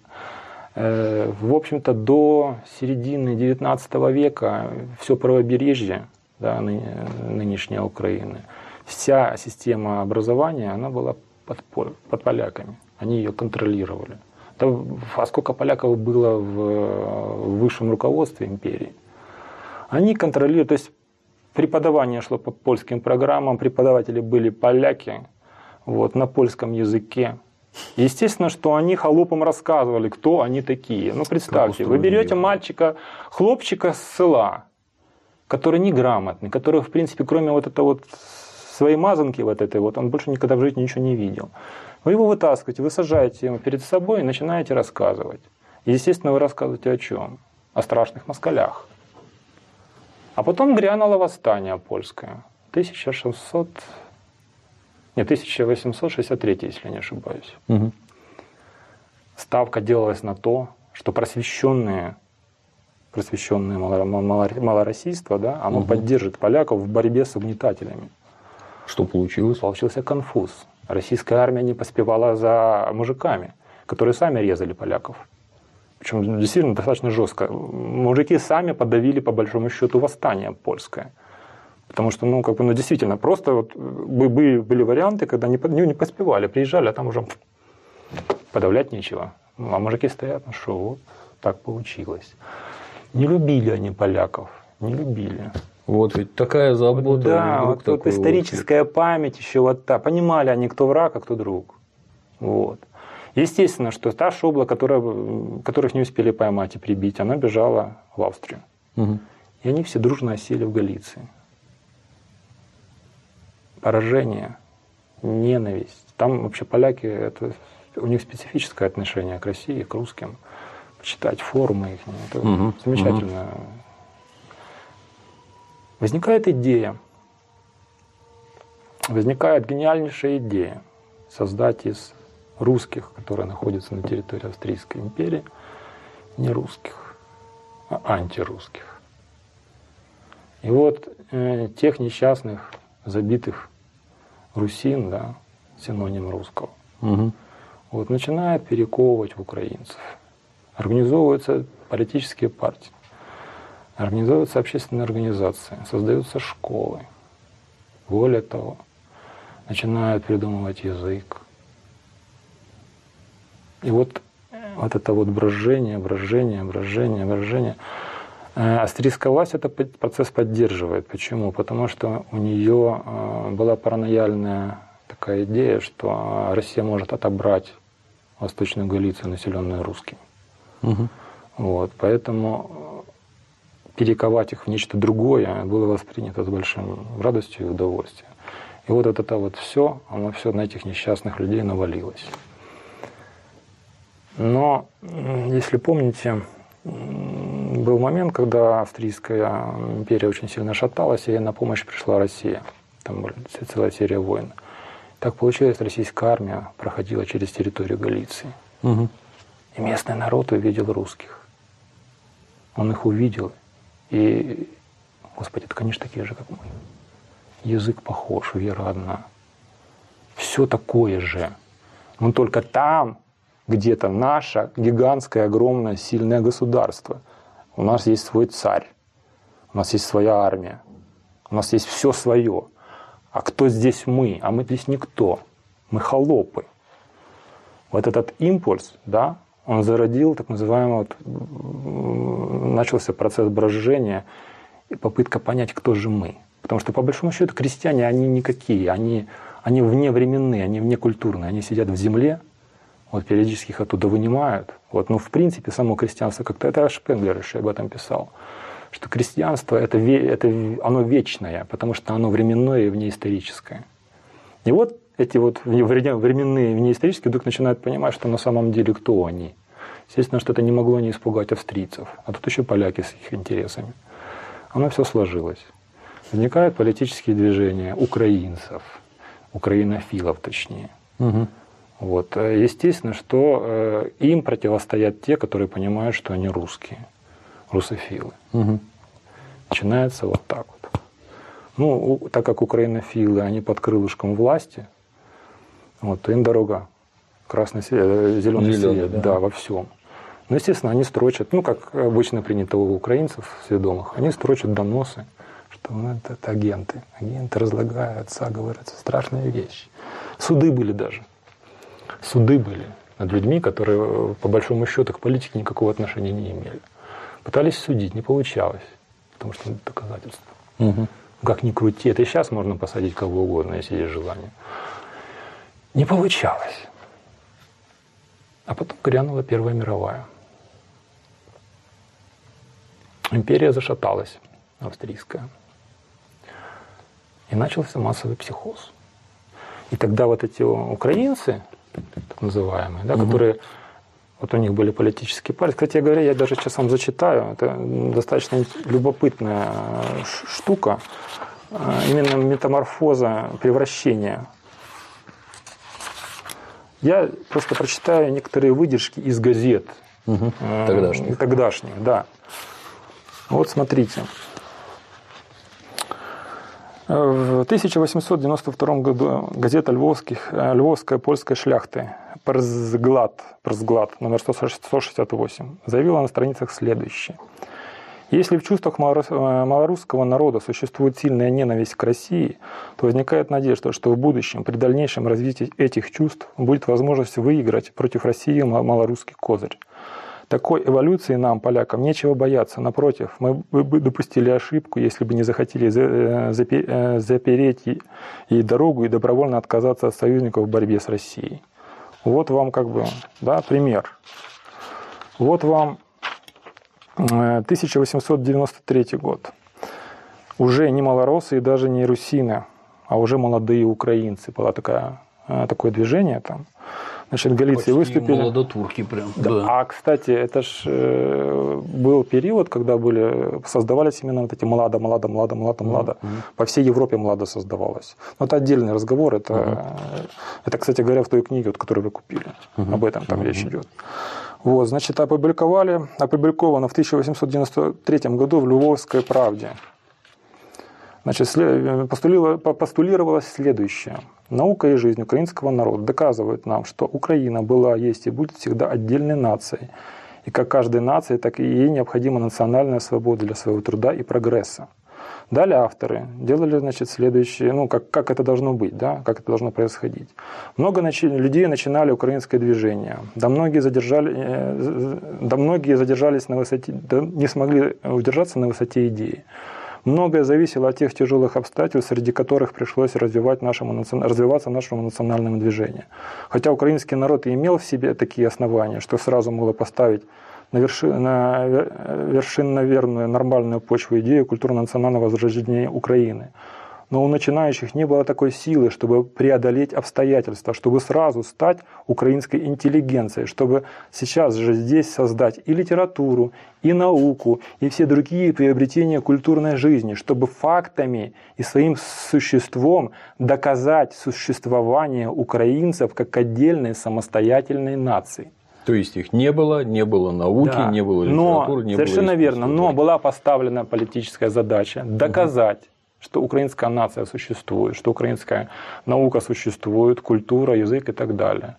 В общем-то, до середины девятнадцатого века все правобережье, да, нынешней Украины, вся система образования, она была под, под поляками. Они ее контролировали. Да, а сколько поляков было в высшем руководстве империи? Они контролировали, то есть преподавание шло по польским программам, преподаватели были поляки, вот, на польском языке. Естественно, что они холопам рассказывали, кто они такие. Ну, представьте, вы берете мальчика, хлопчика с села, который неграмотный, который, в принципе, кроме вот этой вот своей мазанки вот этой вот, он больше никогда в жизни ничего не видел. Вы его вытаскиваете, вы сажаете его перед собой и начинаете рассказывать. И, естественно, вы рассказываете о чем? О страшных москалях. А потом грянуло восстание польское. тысяча шестьсот... Нет, тысяча восемьсот шестьдесят третий, если я не ошибаюсь. Угу. Ставка делалась на то, что просвещенные, просвещенное малороссийство, да, оно угу. поддержит поляков в борьбе с угнетателями. Что получилось? Получился конфуз. Российская армия не поспевала за мужиками, которые сами резали поляков. Причем действительно достаточно жестко. Мужики сами подавили, по большому счету, восстание польское. Потому что, ну, как бы, ну, действительно, просто вот были, были варианты, когда не, не поспевали, приезжали, а там уже подавлять нечего. А мужики стоят, ну что, вот так получилось. Не любили они поляков, не любили. Вот ведь такая забота. Вот, да, вот, вот историческая вот... память еще вот та. Понимали они, кто враг, а кто друг. Вот. Естественно, что та шобла, которая, которых не успели поймать и прибить, она бежала в Австрию. Угу. И они все дружно осели в Галиции. Поражение, ненависть. Там вообще поляки, это, у них специфическое отношение к России, к русским. Почитать форумы их. Это угу, замечательно. Угу. Возникает идея. Возникает гениальнейшая идея создать из русских, которые находятся на территории Австрийской империи, не русских, а антирусских. И вот э, тех несчастных, забитых русин, да, синоним русского, угу. вот, начинает перековывать в украинцев. Организовываются политические партии, организовываются общественные организации, создаются школы. Более того, начинают придумывать язык. И вот, вот это вот брожение, брожение, брожение, брожение. Австрийская власть этот процесс поддерживает. Почему? Потому что у нее была паранояльная такая идея, что Россия может отобрать Восточную Галицию, населенную русскими. Угу. Вот, поэтому перековать их в нечто другое было воспринято с большим радостью и удовольствием. И вот это вот все, оно все на этих несчастных людей навалилось. Но, если помните, был момент, когда Австрийская империя очень сильно шаталась, и ей на помощь пришла Россия. Там была целая серия войн. Так получилось, российская армия проходила через территорию Галиции. Угу. И местный народ увидел русских. Он их увидел. И, Господи, это, конечно, такие же, как мы. Язык похож, вера одна. Все такое же. Но только там где-то наше гигантское, огромное, сильное государство. У нас есть свой царь. У нас есть своя армия. У нас есть все свое. А кто здесь мы? А мы здесь никто. Мы холопы. Вот этот импульс, да, он зародил так называемый, вот, начался процесс брожения и попытка понять, кто же мы. Потому что, по большому счету, крестьяне, они никакие, они, они вневременные, они внекультурные, они сидят в земле, вот периодически их оттуда вынимают. Вот, но в принципе само крестьянство как-то, это Шпенглер еще об этом писал, что крестьянство это, это оно вечное, потому что оно временное и внеисторическое. И вот эти вот временные и внеисторические вдруг начинают понимать, что на самом деле кто они. Естественно, что это не могло не испугать австрийцев, а тут еще поляки с их интересами. Оно все сложилось. Возникают политические движения украинцев, украинофилов точнее. Угу. Вот. Естественно, что им противостоят те, которые понимают, что они русские, русофилы. Угу. Начинается вот так вот. Ну, так как украинофилы, они под крылышком власти, вот, то им дорога красный свет, зеленый свет, да. Да, во всем. Ну, естественно, они строчат, ну, как обычно принято у украинцев сведомых, они строчат доносы, что ну, это, это агенты. Агенты разлагают, заговариваются, страшные вещи. Суды были даже. Суды были над людьми, которые, по большому счету, к политике никакого отношения не имели. Пытались судить, не получалось, потому что это доказательства. Угу. Как ни крути, это и сейчас можно посадить кого угодно, если есть желание. Не получалось. А потом грянула Первая мировая. Империя зашаталась, австрийская. И начался массовый психоз. И тогда вот эти украинцы, так называемые, да, угу. которые, вот у них были политические партии. Кстати говоря, я даже сейчас вам зачитаю, это достаточно любопытная штука, именно метаморфоза, превращения. Я просто прочитаю некоторые выдержки из газет. Угу. Тогдашних. Тогдашних, да. Вот смотрите. В тысяча восемьсот девяносто втором году газета Львовских, Львовская польская шляхты «Прзглад», «Прзглад» номер сто шестьдесят восемь заявила на страницах следующее. Если в чувствах малорусского народа существует сильная ненависть к России, то возникает надежда, что в будущем, при дальнейшем развитии этих чувств, будет возможность выиграть против России малорусский козырь. Такой эволюции нам, полякам, нечего бояться. Напротив, мы бы допустили ошибку, если бы не захотели запереть ей дорогу и добровольно отказаться от союзников в борьбе с Россией. Вот вам как бы, да, пример. Вот вам тысяча восемьсот девяносто третий год. Уже не малоросы и даже не русины, а уже молодые украинцы. Было такое, такое движение там. Значит, галицы выступили. Молодотурки прям. Да. Да. А, кстати, это ж э, был период, когда были, создавались именно вот эти млада, млада, млада, млада, млада. Mm-hmm. По всей Европе млада создавалось. Но это отдельный разговор. Это, mm-hmm. это, кстати говоря, в той книге, вот, которую вы купили. Mm-hmm. Об этом там mm-hmm. речь идет. Вот, значит, опубликовали, опубликовано в тысяча восемьсот девяносто третьем году в Львовской правде. Значит, постулировалось следующее. Наука и жизнь украинского народа доказывают нам, что Украина была, есть и будет всегда отдельной нацией. И как каждой нации, так и ей необходима национальная свобода для своего труда и прогресса. Далее авторы делали, значит, следующее, ну, как, как это должно быть, да, как это должно происходить. Много нач... людей начинали украинское движение, да многие, задержали, э, да многие задержались на высоте, да не смогли удержаться на высоте идеи. Многое зависело от тех тяжелых обстоятельств, среди которых пришлось развивать нашему, развиваться нашему национальному движению. Хотя украинский народ и имел в себе такие основания, что сразу могло поставить на, верши, на вершинно-верную нормальную почву идею культурно-национального возрождения Украины. Но у начинающих не было такой силы, чтобы преодолеть обстоятельства, чтобы сразу стать украинской интеллигенцией, чтобы сейчас же здесь создать и литературу, и науку, и все другие приобретения культурной жизни, чтобы фактами и своим существом доказать существование украинцев как отдельной самостоятельной нации. То есть их не было, не было науки, да. не было литературы, но, не совершенно было верно, но была поставлена политическая задача доказать, угу. что украинская нация существует, что украинская наука существует, культура, язык и так далее.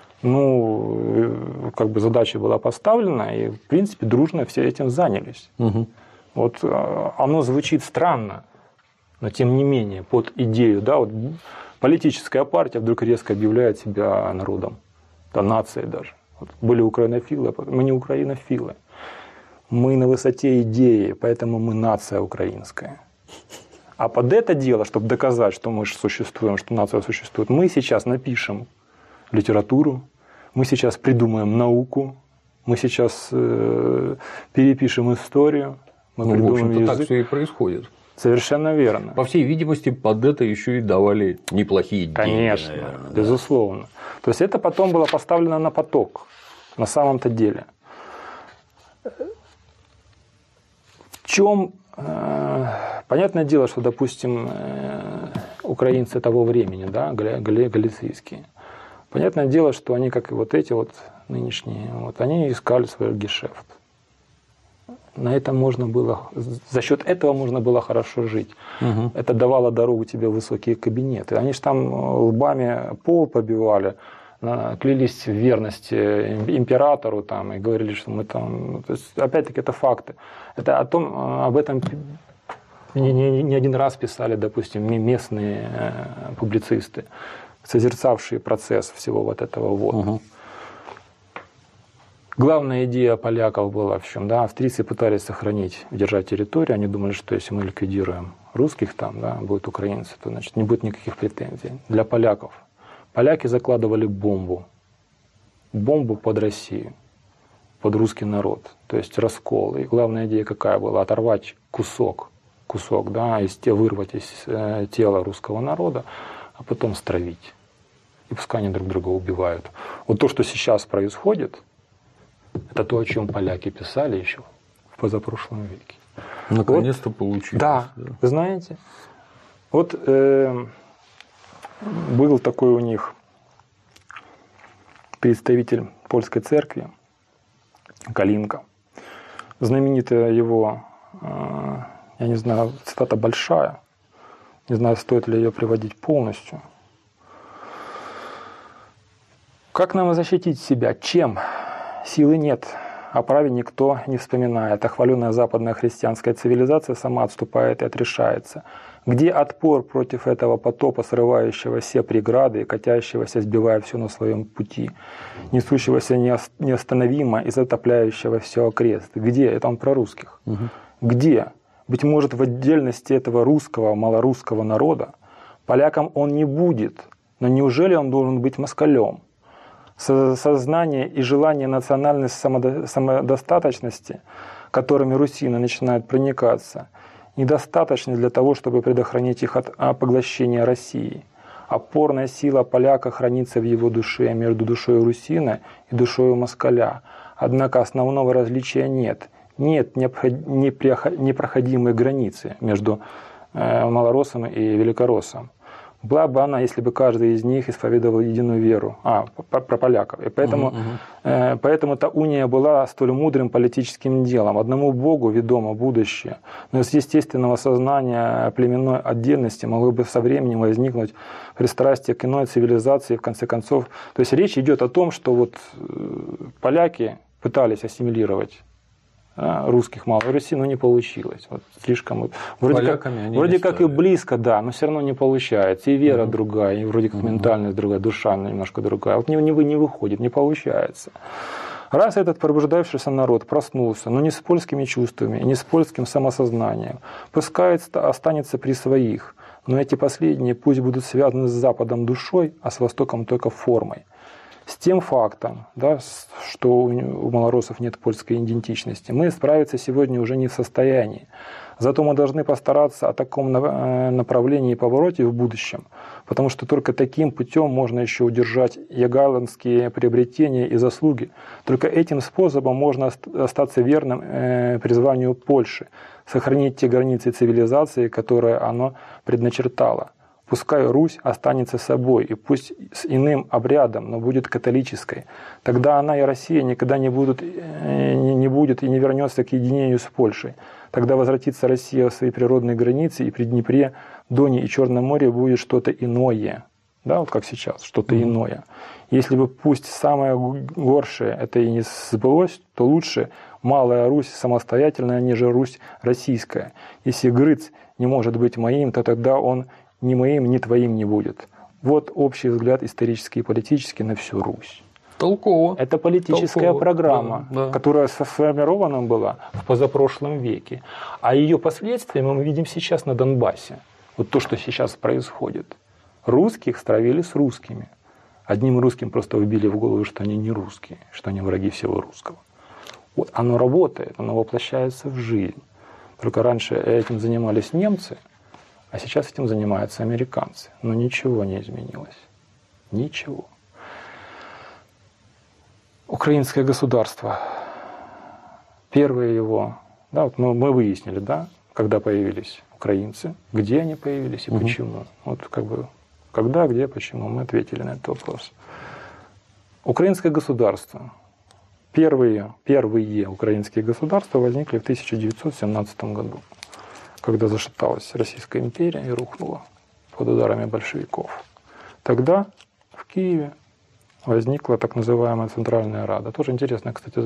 Ну, как бы задача была поставлена, и, в принципе, дружно все этим занялись. Угу. Вот оно звучит странно, но тем не менее, под идею, да, вот политическая партия вдруг резко объявляет себя народом, да, нацией даже. Вот были украинофилы, мы не украинофилы. Мы на высоте идеи, поэтому мы нация украинская. А под это дело, чтобы доказать, что мы существуем, что нация существует, мы сейчас напишем литературу, мы сейчас придумаем науку, мы сейчас э, перепишем историю, мы ну, придумаем в общем-то, язык. так все и происходит. Совершенно верно. По всей видимости, под это еще и давали неплохие деньги. Конечно, наверное, безусловно. Да. То есть это потом было поставлено на поток, на самом-то деле. В чем, э, понятное дело, что, допустим, э, украинцы того времени, да, гали, галицийские, понятное дело, что они, как и вот эти вот нынешние, вот, они искали свой гешефт. На этом можно было, за счет этого можно было хорошо жить. Угу. Это давало дорогу тебе в высокие кабинеты. Они же там лбами пол побивали, клялись в верности императору там, и говорили, что мы там... То есть, опять-таки, это факты. Это о том, об этом не, не, не один раз писали, допустим, местные публицисты, созерцавшие процесс всего вот этого вот. Угу. Главная идея поляков была в чем? Да, австрийцы пытались сохранить, удержать территорию. Они думали, что если мы ликвидируем русских там, да, будут украинцы, то значит не будет никаких претензий. Для поляков. Поляки закладывали бомбу. Бомбу под Россию, под русский народ. То есть раскол. И главная идея какая была? Оторвать кусок, кусок, да, из те, вырвать из э, тела русского народа, а потом стравить. И пускай они друг друга убивают. Вот то, что сейчас происходит, это то, о чем поляки писали еще в позапрошлом веке. Наконец-то вот, получилось. Да, да, вы знаете. Вот э, был такой у них представитель польской церкви Калинка. Знаменитая его, э, я не знаю, цитата большая. Не знаю, стоит ли ее приводить полностью. Как нам защитить себя? Чем? Силы нет, о праве никто не вспоминает, а хваленая западная христианская цивилизация сама отступает и отрешается. Где отпор против этого потопа, срывающего все преграды и катящегося, сбивая все на своем пути, несущегося неостановимо и затопляющего все окрест? Где? Это он про русских. Угу. Где? Быть может, в отдельности этого русского, малорусского народа полякам он не будет, но неужели он должен быть москалем? Сознание и желание национальной самодостаточности, которыми русины начинают проникаться, недостаточны для того, чтобы предохранить их от поглощения России. Опорная сила поляка хранится в его душе между душой русина и душой москаля. Однако основного различия нет. Нет непроходимой границы между малороссом и великороссом. была бы она, если бы каждый из них исповедовал единую веру. А, про поляков. И поэтому, угу, угу. Э, поэтому эта уния была столь мудрым политическим делом. Одному Богу ведомо будущее. Но из естественного сознания племенной отдельности могло бы со временем возникнуть пристрастие к иной цивилизации, в конце концов. То есть речь идет о том, что вот поляки пытались ассимилировать русских Малой Руси, но не получилось. Вот слишком вроде, как, вроде как и близко, да, но все равно не получается. И вера угу. другая, и вроде как угу. ментальность другая, душа немножко другая. Вот не, не, не выходит, не получается. Раз этот пробуждавшийся народ проснулся, но не с польскими чувствами, не с польским самосознанием, пускай останется при своих, но эти последние пусть будут связаны с Западом душой, а с Востоком только формой. С тем фактом, да, что у малоросов нет польской идентичности, мы справиться сегодня уже не в состоянии. Зато мы должны постараться о таком направлении и повороте в будущем, потому что только таким путем можно еще удержать ягайландские приобретения и заслуги. Только этим способом можно остаться верным призванию Польши, сохранить те границы цивилизации, которые оно предначертало. Пускай Русь останется собой, и пусть с иным обрядом, но будет католической. Тогда она и Россия никогда не, будут, не будет и не вернется к единению с Польшей. Тогда возвратится Россия в свои природные границы, и при Днепре, Доне и Черном море будет что-то иное. Да, вот как сейчас, что-то mm-hmm. иное. Если бы пусть самое горшее это и не сбылось, то лучше Малая Русь самостоятельная, нежели Русь российская. Если Грыц не может быть моим, то тогда он ни моим, ни твоим не будет. Вот общий взгляд исторический и политический на всю Русь. Толково. Это политическая Толково. программа, да, да. которая сформирована была в позапрошлом веке. А ее последствия мы видим сейчас на Донбассе. Вот то, что сейчас происходит. Русских стравили с русскими. Одним русским просто вбили в голову, что они не русские, что они враги всего русского. Вот оно работает, оно воплощается в жизнь. Только раньше этим занимались немцы, а сейчас этим занимаются американцы. Но ничего не изменилось. Ничего. Украинское государство. Первое его, да, вот мы, мы выяснили, да, когда появились украинцы, где они появились и угу. почему. Вот как бы когда, где, почему. Мы ответили на этот вопрос. Украинское государство. Первые, первые украинские государства возникли в тысяча девятьсот семнадцатом году, когда зашаталась Российская империя и рухнула под ударами большевиков. Тогда в Киеве возникла так называемая Центральная Рада. Тоже интересная, кстати,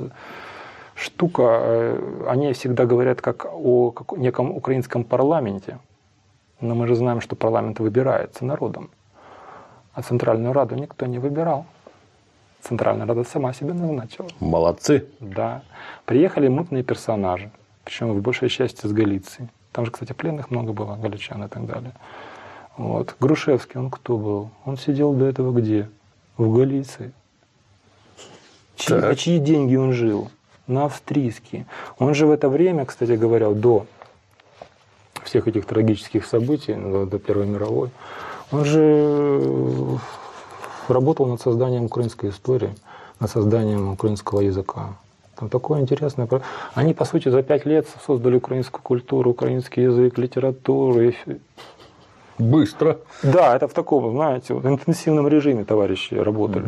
штука. Они всегда говорят как о неком украинском парламенте, но мы же знаем, что парламент выбирается народом, а Центральную Раду никто не выбирал. Центральная Рада сама себя назначила. Молодцы. Да. Приехали мутные персонажи, причем в большей части с Галиции. Там же, кстати, пленных много было, галичан и так далее. Вот. Грушевский, он кто был? Он сидел до этого где? В Галиции. Чьи, а чьи деньги он жил? На австрийские. Он же в это время, кстати говоря, до всех этих трагических событий, до Первой мировой, он же работал над созданием украинской истории, над созданием украинского языка. Там такое интересное. Они, по сути, за пять лет создали украинскую культуру, украинский язык, литературу. Быстро. Да, это в таком, знаете, вот, интенсивном режиме товарищи работали.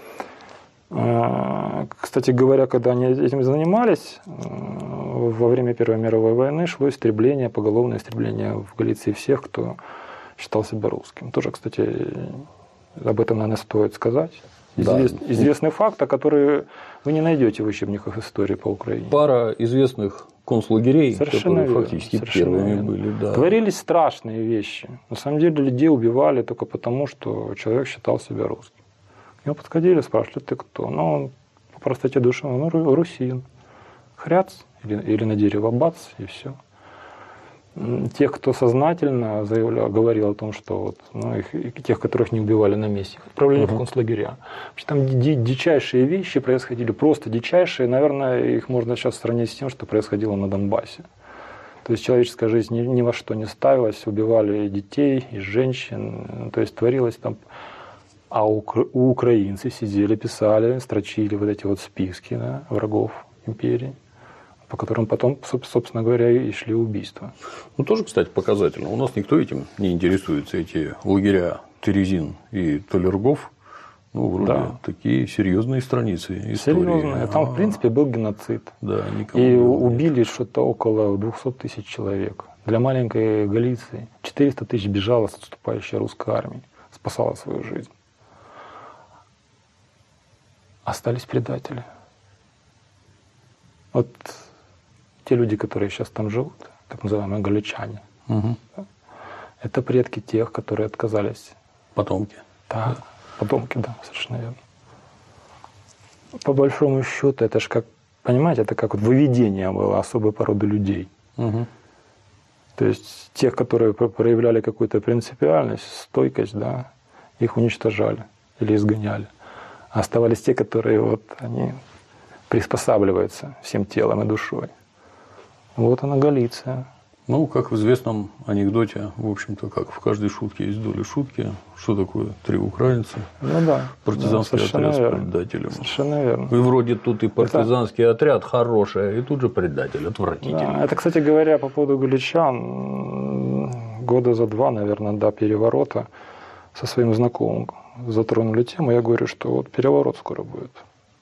Mm-hmm. Кстати говоря, когда они этим занимались, во время Первой мировой войны шло истребление, поголовное истребление в Галиции всех, кто считал себя русским. Тоже, кстати, об этом, наверное, стоит сказать. Извест, да. Известный факт, который вы не найдете в учебниках истории по Украине. Пара известных концлагерей, совершенно которые верно, фактически первыми верно. были. Да. Творились страшные вещи. На самом деле людей убивали только потому, что человек считал себя русским. К нему подходили, спрашивали, ты кто? Ну, он по простоте души, ну, русин. Хряц или, или на дерево бац, и все. Тех, кто сознательно заявлял, говорил о том, что вот, ну, их, тех, которых не убивали на месте, отправляли uh-huh. в концлагеря. Там ди- дичайшие вещи происходили, просто дичайшие. Наверное, их можно сейчас сравнить с тем, что происходило на Донбассе. То есть человеческая жизнь ни, ни во что не ставилась, убивали и детей, и женщин. То есть творилось там... А у, у украинцев сидели, писали, строчили вот эти вот списки, да, врагов империи. по которым потом, собственно говоря, и шли убийства. Ну, тоже, кстати, показательно. У нас никто этим не интересуется. Эти лагеря Терезин и Толергов, ну, вроде да. такие серьезные страницы истории. Серьезные. Там, в принципе, был геноцид. Да, и убили что-то около двухсот тысяч человек. Для маленькой Галиции четыреста тысяч бежало с отступающей русской армии, спасала свою жизнь. Остались предатели. Вот те люди, которые сейчас там живут, так называемые галичане, угу. да, это предки тех, которые отказались. Потомки. Да, да, потомки, да, совершенно верно. По большому счету, это же как, понимаете, это как вот выведение было особой породы людей. Угу. То есть тех, которые проявляли какую-то принципиальность, стойкость, да, их уничтожали или изгоняли. А оставались те, которые вот они приспосабливаются всем телом и душой. Вот она Галиция. Ну, как в известном анекдоте, в общем-то, как в каждой шутке есть доля шутки. Что такое три украинца? Ну да. Партизанский да, отряд верно. с предателем. Совершенно верно. И вроде тут и партизанский это... отряд хороший, и тут же предатель, отвратительный. Да, это, кстати говоря, по поводу галичан, года за два, наверное, до переворота со своим знакомым затронули тему. Я говорю, что вот переворот скоро будет.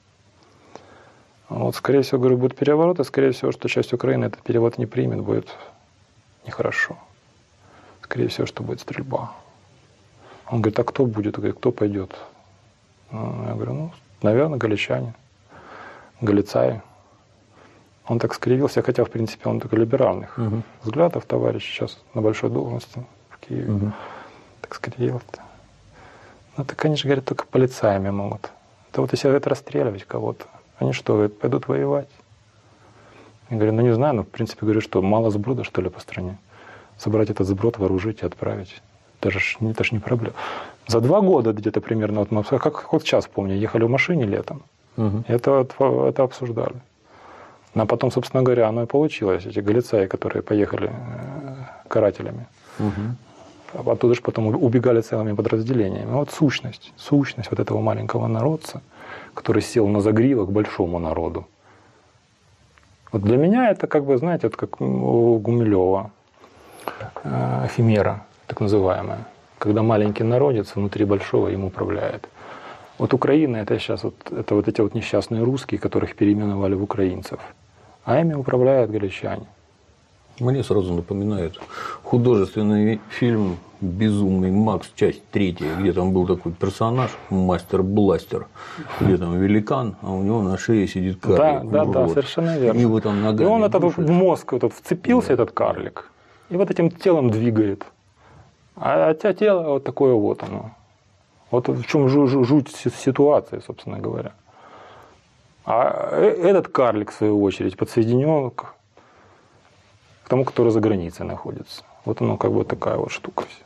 Вот, скорее всего, говорю, будет переворот, и скорее всего, что часть Украины этот переворот не примет, будет нехорошо. Скорее всего, что будет стрельба. Он говорит, а кто будет? Он говорит, кто пойдет? Я говорю, ну, наверное, галичане, галицаи. Он так скривился, хотя, в принципе, он такой либеральных угу. взглядов, товарищ сейчас на большой должности в Киеве. Угу. Так скривился. Ну, так они же, говорят, только полицаями могут. Это вот если это расстреливать кого-то, они что, говорят, пойдут воевать? Я говорю, ну не знаю, но в принципе говорю, что мало сброда, что ли, по стране. Собрать этот сброд, вооружить и отправить. Это же, это же не проблема. За два года где-то примерно, вот мы, как, как вот сейчас помню, ехали в машине летом, угу. это, это обсуждали. А потом, собственно говоря, оно и получилось. Эти галицаи, которые поехали карателями. Угу. Оттуда же потом убегали целыми подразделениями. Вот сущность, сущность вот этого маленького народца, который сел на загривок большому народу. Вот для меня это как бы, знаете, вот как у Гумилева эфемера, так называемая, когда маленький народец внутри большого им управляет. Вот Украина это сейчас вот, это вот эти вот несчастные русские, которых переименовали в украинцев, а ими управляют галичане. Мне сразу напоминает художественный фильм «Безумный Макс», часть третья, где там был такой персонаж, мастер-бластер, где там великан, а у него на шее сидит карлик. Да, да, да, совершенно верно. И, вот там ногами и он этот вот душит. в мозг этот вцепился, да. этот карлик, и вот этим телом двигает. А у тебя тело вот такое вот оно. Вот в чем жуть ситуации, собственно говоря. А этот карлик, в свою очередь, подсоединен к к тому, который за границей находится. Вот оно как бы такая вот штука вся.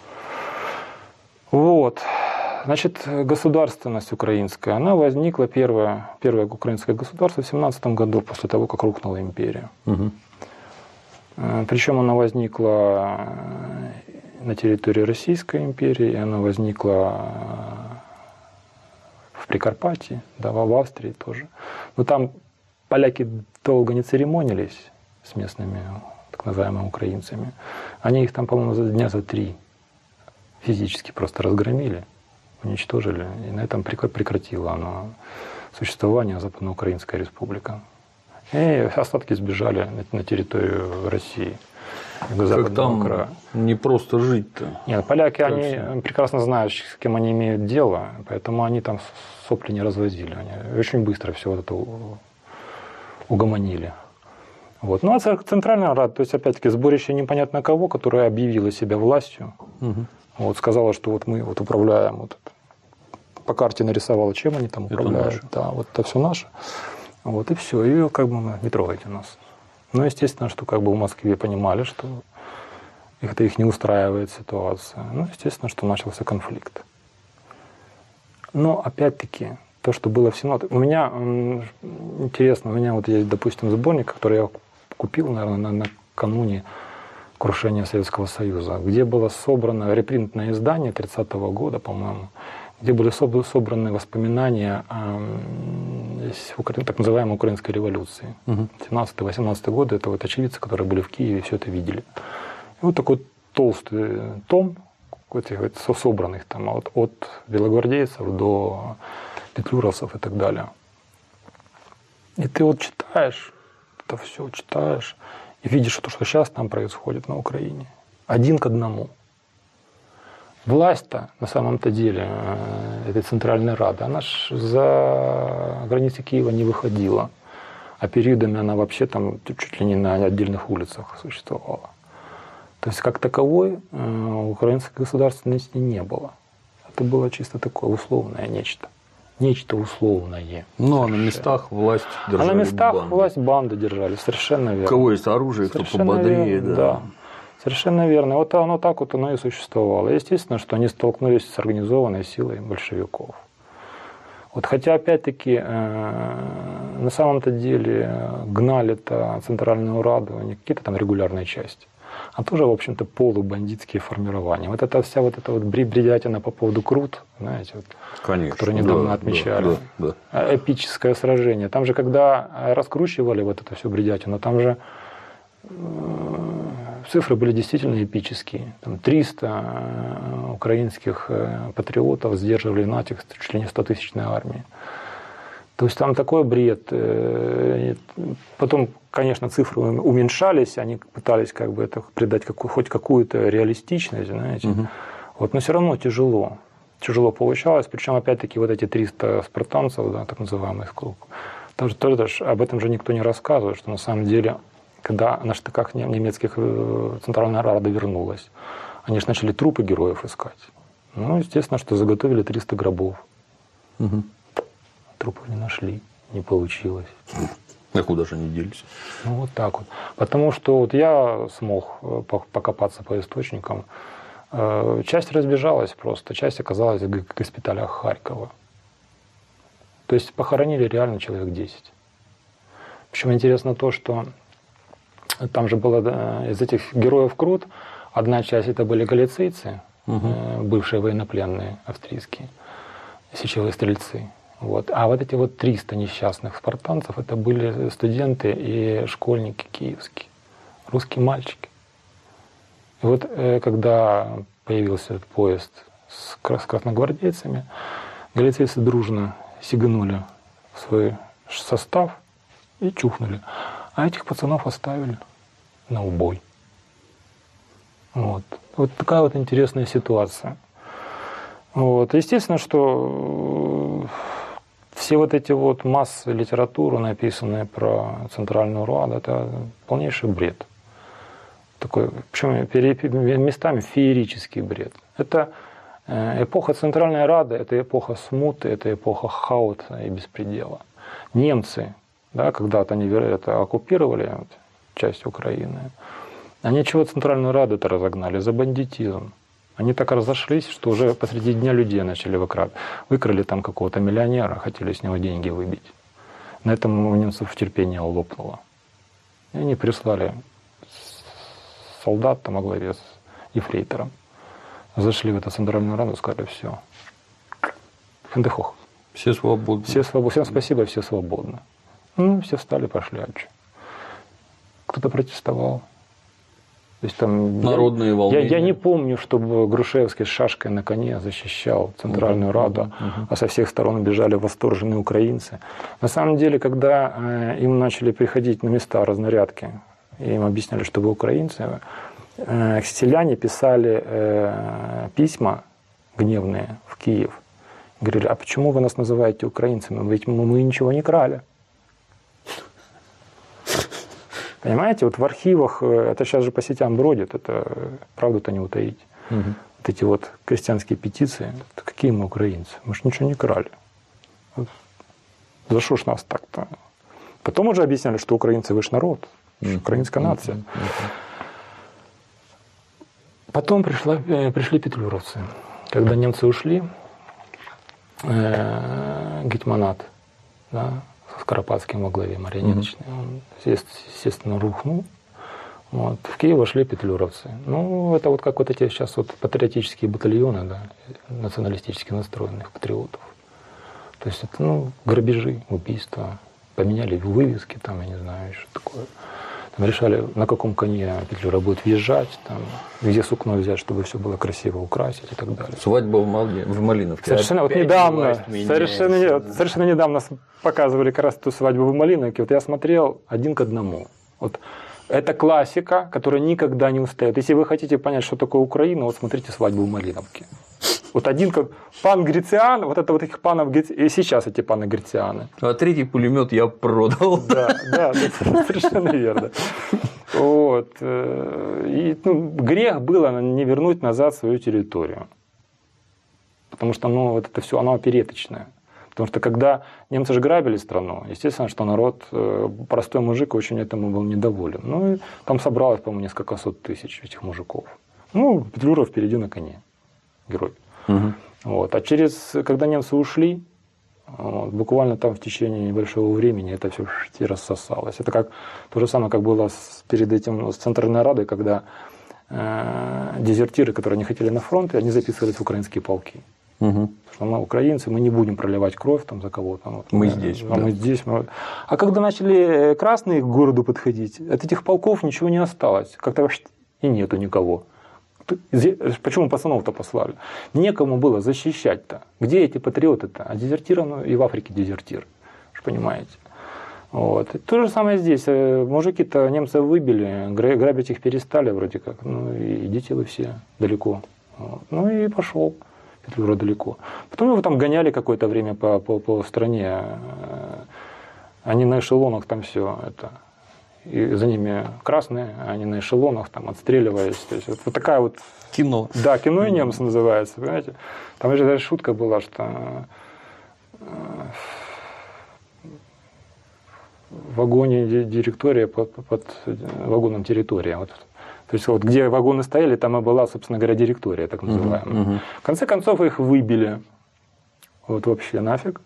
Вот. Значит, государственность украинская, она возникла, первое, первое украинское государство в семнадцатом году, после того, как рухнула империя. Угу. Причем она возникла на территории Российской империи, она возникла в Прикарпатии, да, в Австрии тоже. Но там поляки долго не церемонились с местными, так называемыми, украинцами. Они их там, по-моему, за дня за три физически просто разгромили, уничтожили. И на этом прекратила оно существование Западноукраинская республика. И остатки сбежали на территорию России. Как там края. Не просто жить-то. Нет, поляки, как они все? Прекрасно знают, с кем они имеют дело, поэтому они там сопли не развозили. Они очень быстро все вот это угомонили. Вот. Ну, а Центральная Рада, то есть, опять-таки, сборище непонятно кого, которое объявило себя властью, угу. вот, сказала, что вот мы вот управляем, вот, по карте нарисовала, чем они там управляют. Это да, вот это все наше. Вот, и все, и как бы не трогайте нас. Ну, естественно, что как бы в Москве понимали, что это их не устраивает ситуация. Ну, естественно, что начался конфликт. Но, опять-таки, то, что было в семнадцатом... У меня, интересно, у меня вот есть, допустим, сборник, который я купил, наверное, накануне крушения Советского Союза, где было собрано репринтное издание тридцатого года, по-моему, где были собраны воспоминания участвовались в так называемой украинской революции. семнадцатый-восемнадцатый годы, это вот очевидцы, которые были в Киеве, все это видели. И вот такой толстый том, этих вот собранных там от, от белогвардейцев до петлюровцев и так далее. И ты вот читаешь, это все читаешь, и видишь то, что сейчас там происходит на Украине. Один к одному. Власть-то на самом-то деле этой Центральной Рады, она ж за границы Киева не выходила. А периодами она вообще там чуть ли не на отдельных улицах существовала. То есть как таковой украинской государственности не было. Это было чисто такое условное нечто. Нечто условное. Ну, а на местах власть держали. А на местах банды. власть банды держали, совершенно верно. У кого есть оружие, кто пободрее. Верно, да. да. Совершенно верно. Вот оно так вот оно и существовало. Естественно, что они столкнулись с организованной силой большевиков. Вот, хотя, опять-таки, э, на самом-то деле гнали-то Центральную Раду не какие-то там регулярные части, а тоже, в общем-то, полубандитские формирования. Вот эта вся вот эта вот бредятина по поводу Крут, знаете, вот, Конечно, которую недавно да, отмечали, да, да. Эпическое сражение. Там же, когда раскручивали вот эту всю бредятину, там же цифры были действительно эпические. Там триста украинских патриотов сдерживали натиск чуть ли не ста-тысячной армии. То есть там такой бред. Потом, конечно, цифры уменьшались, они пытались как бы это придать какую, хоть какую-то реалистичность, знаете. Угу. Вот, но все равно тяжело. Тяжело получалось. Причем, опять-таки, вот эти триста спартанцев, да, так называемых, тоже, тоже об этом же никто не рассказывает, что на самом деле, когда на штыках немецких Центральная Рада вернулась, они же начали трупы героев искать. Ну, естественно, что заготовили триста гробов. Угу. Трупов не нашли, не получилось. А куда же они делись? Ну, вот так вот. Потому что вот я смог покопаться по источникам. Часть разбежалась просто, часть оказалась в госпиталях Харькова. То есть похоронили реально человек десять. Причем интересно то, что там же было из этих героев Крут, одна часть это были галицийцы, угу. бывшие военнопленные австрийские, сечевые стрельцы. Вот. А вот эти вот триста несчастных спартанцев, это были студенты и школьники киевские, русские мальчики. И вот когда появился этот поезд с красногвардейцами, галицийцы дружно сиганули в свой состав и чухнули. А этих пацанов оставили на убой. Вот. Вот такая вот интересная ситуация. Вот. Естественно, что все вот эти вот массы литературы, написанные про Центральную Раду, это полнейший бред. Такой, причем местами феерический бред. Это эпоха Центральной Рады, это эпоха смуты, это эпоха хаоса и беспредела. Немцы, да, когда-то они это оккупировали вот, часть Украины, они чего Центральную Раду-то разогнали? За бандитизм. Они так разошлись, что уже посреди дня людей начали выкрадывать. Выкрали там какого-то миллионера, хотели с него деньги выбить. На этом у немцев терпение лопнуло. И они прислали солдат там во главе с ефрейтором. Зашли в эту Центральную Раду и сказали: все. Хендехох. Все свободны. Все свободны. Всем спасибо, все свободны. Ну, все встали, пошли. А что? Кто-то протестовал. То есть, там, народные я, волнения. Я, я не помню, чтобы Грушевский с шашкой на коне защищал Центральную uh-huh, Раду, uh-huh. а со всех сторон бежали восторженные украинцы. На самом деле, когда э, им начали приходить на места разнарядки, и им объясняли, что вы украинцы, э, селяне писали э, письма гневные в Киев. Говорили: а почему вы нас называете украинцами? Ведь мы, мы ничего не крали. Понимаете, вот в архивах, это сейчас же по сетям бродит, это правду-то не утаить. Угу. Вот эти вот крестьянские петиции, какие мы украинцы? Мы же ничего не крали. Вот. За что ж нас так-то? Потом уже объясняли, что украинцы вы ж народ, угу. украинская нация. Угу. Потом пришла, пришли петлюровцы. Когда немцы ушли, э, гетьманат, да, Скоропадским во главе марионеточный, mm-hmm. он, естественно, рухнул. Вот. В Киев вошли петлюровцы. Ну, это вот как вот эти сейчас вот патриотические батальоны, да, националистически настроенных патриотов. То есть это, ну, грабежи, убийства. Поменяли вывески, там, я не знаю, что такое. Там решали, на каком коне Петлюра будет въезжать, там, где сукно взять, чтобы все было красиво украсить и так далее. Свадьба в, Мали... в Малиновке. Совершенно, вот недавно, совершенно, не, совершенно недавно показывали как раз эту свадьбу в Малиновке. Вот я смотрел один к одному. Вот это классика, которая никогда не устает. Если вы хотите понять, что такое Украина, вот смотрите свадьбу в Малиновке. Вот один как пан Грициан, вот это вот этих панов, и сейчас эти паны Грицианы. А третий пулемет я продал. Да, да, совершенно верно. Вот. И, ну, грех было не вернуть назад свою территорию. Потому что, ну, вот это все, оно опереточное. Потому что когда немцы же грабили страну, естественно, что народ, простой мужик, очень этому был недоволен. Ну, и там собралось, по-моему, несколько сот тысяч этих мужиков. Ну, Петлюра впереди на коне. Герой. Угу. Вот. А через, когда немцы ушли, вот, буквально там в течение небольшого времени это все и рассосалось. Это как то же самое, как было с, перед этим с Центральной Радой, когда э, дезертиры, которые не хотели на фронт, они записывались в украинские полки. Угу. Что мы украинцы, мы не будем проливать кровь там, за кого-то. Вот, мы, мы здесь. А, да. мы здесь мы... а когда начали красные к городу подходить, от этих полков ничего не осталось. Как-то и нету никого. Почему пацанов-то послали? Некому было защищать-то. Где эти патриоты-то? А дезертиры, ну и в Африке дезертир. Понимаете? Вот. И то же самое здесь. Мужики-то немцев выбили, грабить их перестали вроде как. Ну и идите вы все далеко. Вот. Ну и пошел Петлюра далеко. Потом его там гоняли какое-то время по, по, по стране. Они на эшелонах там все это... И за ними красные, они на эшелонах там отстреливались. То есть вот, вот такая вот... Кино. Да, кино и немцы называется, понимаете. Там же даже шутка была, что в вагоне директория под, под вагоном территория. Вот. То есть вот где вагоны стояли, там и была, собственно говоря, директория, так называемая. Uh-huh, uh-huh. В конце концов их выбили. Вот вообще нафиг.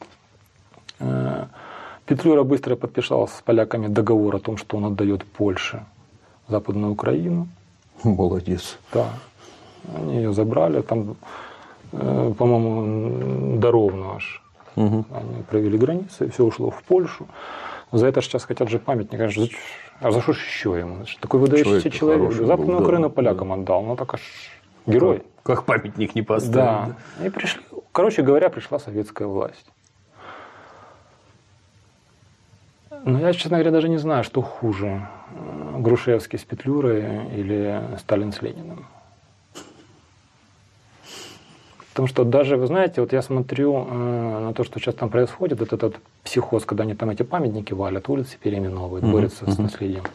Петлюра быстро подписал с поляками договор о том, что он отдает Польше Западную Украину. Молодец. Да. Они ее забрали. Там, по-моему, до Ровно аж. Угу. Они провели границы, и все ушло в Польшу. За это сейчас хотят же памятник. А за что ж еще ему? Такой выдающийся человек. человек. Западную был, Украину да, полякам да. отдал. Ну так аж герой. Как, как памятник не поставить. Да. да. И пришли, короче говоря, пришла советская власть. Но я, честно говоря, даже не знаю, что хуже. Грушевский с Петлюрой или Сталин с Лениным. Потому что даже, вы знаете, вот я смотрю на то, что сейчас там происходит, вот этот психоз, когда они там эти памятники валят, улицы переименовывают, mm-hmm. борются mm-hmm. с наследием.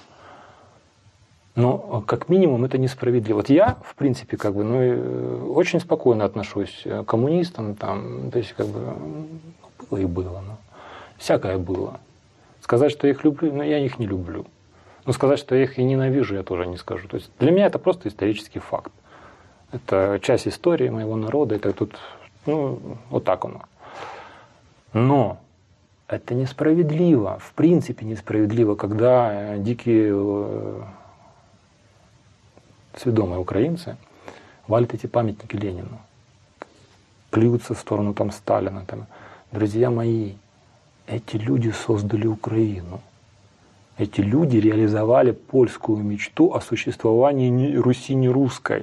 Но как минимум это несправедливо. Вот я, в принципе, как бы, ну, очень спокойно отношусь к коммунистам, там, то есть, как бы, было и было. Ну, всякое было. Сказать, что я их люблю, но я их не люблю. Но сказать, что я их и ненавижу, я тоже не скажу. То есть для меня это просто исторический факт. Это часть истории моего народа, это тут, ну, вот так оно. Но это несправедливо, в принципе несправедливо, когда дикие сведомые украинцы валят эти памятники Ленину, плюются в сторону там Сталина. Там. Друзья мои, эти люди создали Украину. Эти люди реализовали польскую мечту о существовании Руси не русской.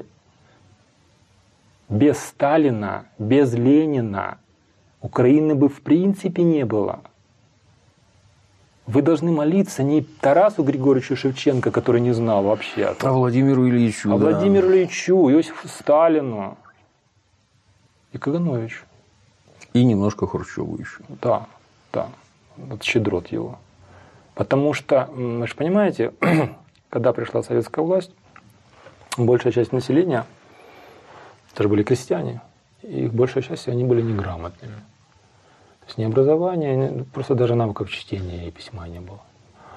Без Сталина, без Ленина Украины бы в принципе не было. Вы должны молиться не Тарасу Григорьевичу Шевченко, который не знал вообще, а Владимиру Ильичу. А да. Владимиру Ильичу, Иосифу Сталину и Кагановичу. И немножко Хрущеву еще. Да, да. Вот щедрот его. Потому что, вы же понимаете, когда пришла советская власть, большая часть населения, это же были крестьяне, и их большая часть, они были неграмотными. То есть ни образования, просто даже навыков чтения и письма не было.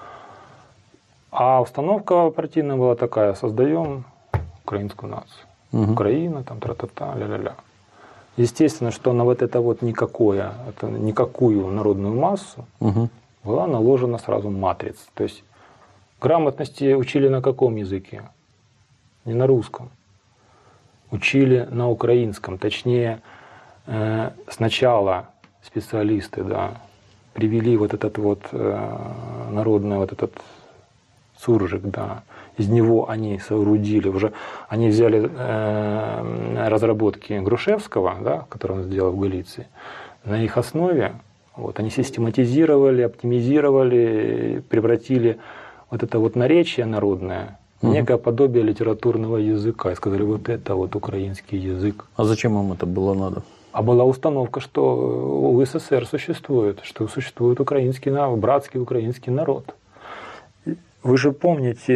А установка партийная была такая: создаем украинскую нацию. Угу. Украина, там, тра-та-та, ля-ля-ля. Естественно, что на вот это вот никакое, это никакую народную массу угу. была наложена сразу матрица. То есть грамотности учили на каком языке? Не на русском. Учили на украинском. Точнее, э, сначала специалисты, да, привели вот этот вот э, народный вот этот суржик, да, из него они соорудили уже, они взяли э, разработки Грушевского, да, которые он сделал в Галиции, на их основе вот, они систематизировали, оптимизировали, превратили вот это вот наречие народное в угу. некое подобие литературного языка и сказали, вот это вот украинский язык. А зачем им это было надо? А была установка, что у СССР существует, что существует украинский народ, братский украинский народ. Вы же помните,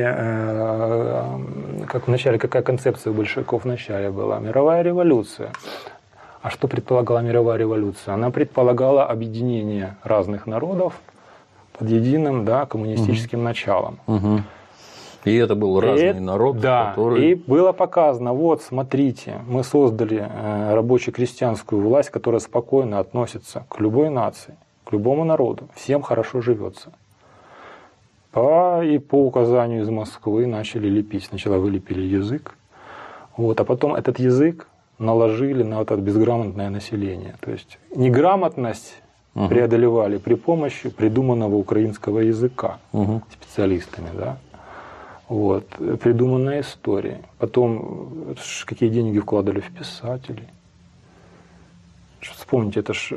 как в начале, какая концепция у большевиков в начале была? Мировая революция. А что предполагала мировая революция? Она предполагала объединение разных народов под единым, да, коммунистическим угу. началом. Угу. И это был разный и, народ, да, который... И было показано, вот, смотрите, мы создали рабоче-крестьянскую власть, которая спокойно относится к любой нации, к любому народу, всем хорошо живется. По, и по указанию из Москвы начали лепить. Сначала вылепили язык, вот, а потом этот язык наложили на вот это безграмотное население. То есть неграмотность угу. преодолевали при помощи придуманного украинского языка угу. специалистами, да. Вот, придуманная история. Потом какие деньги вкладывали в писателей. Вспомните, это ж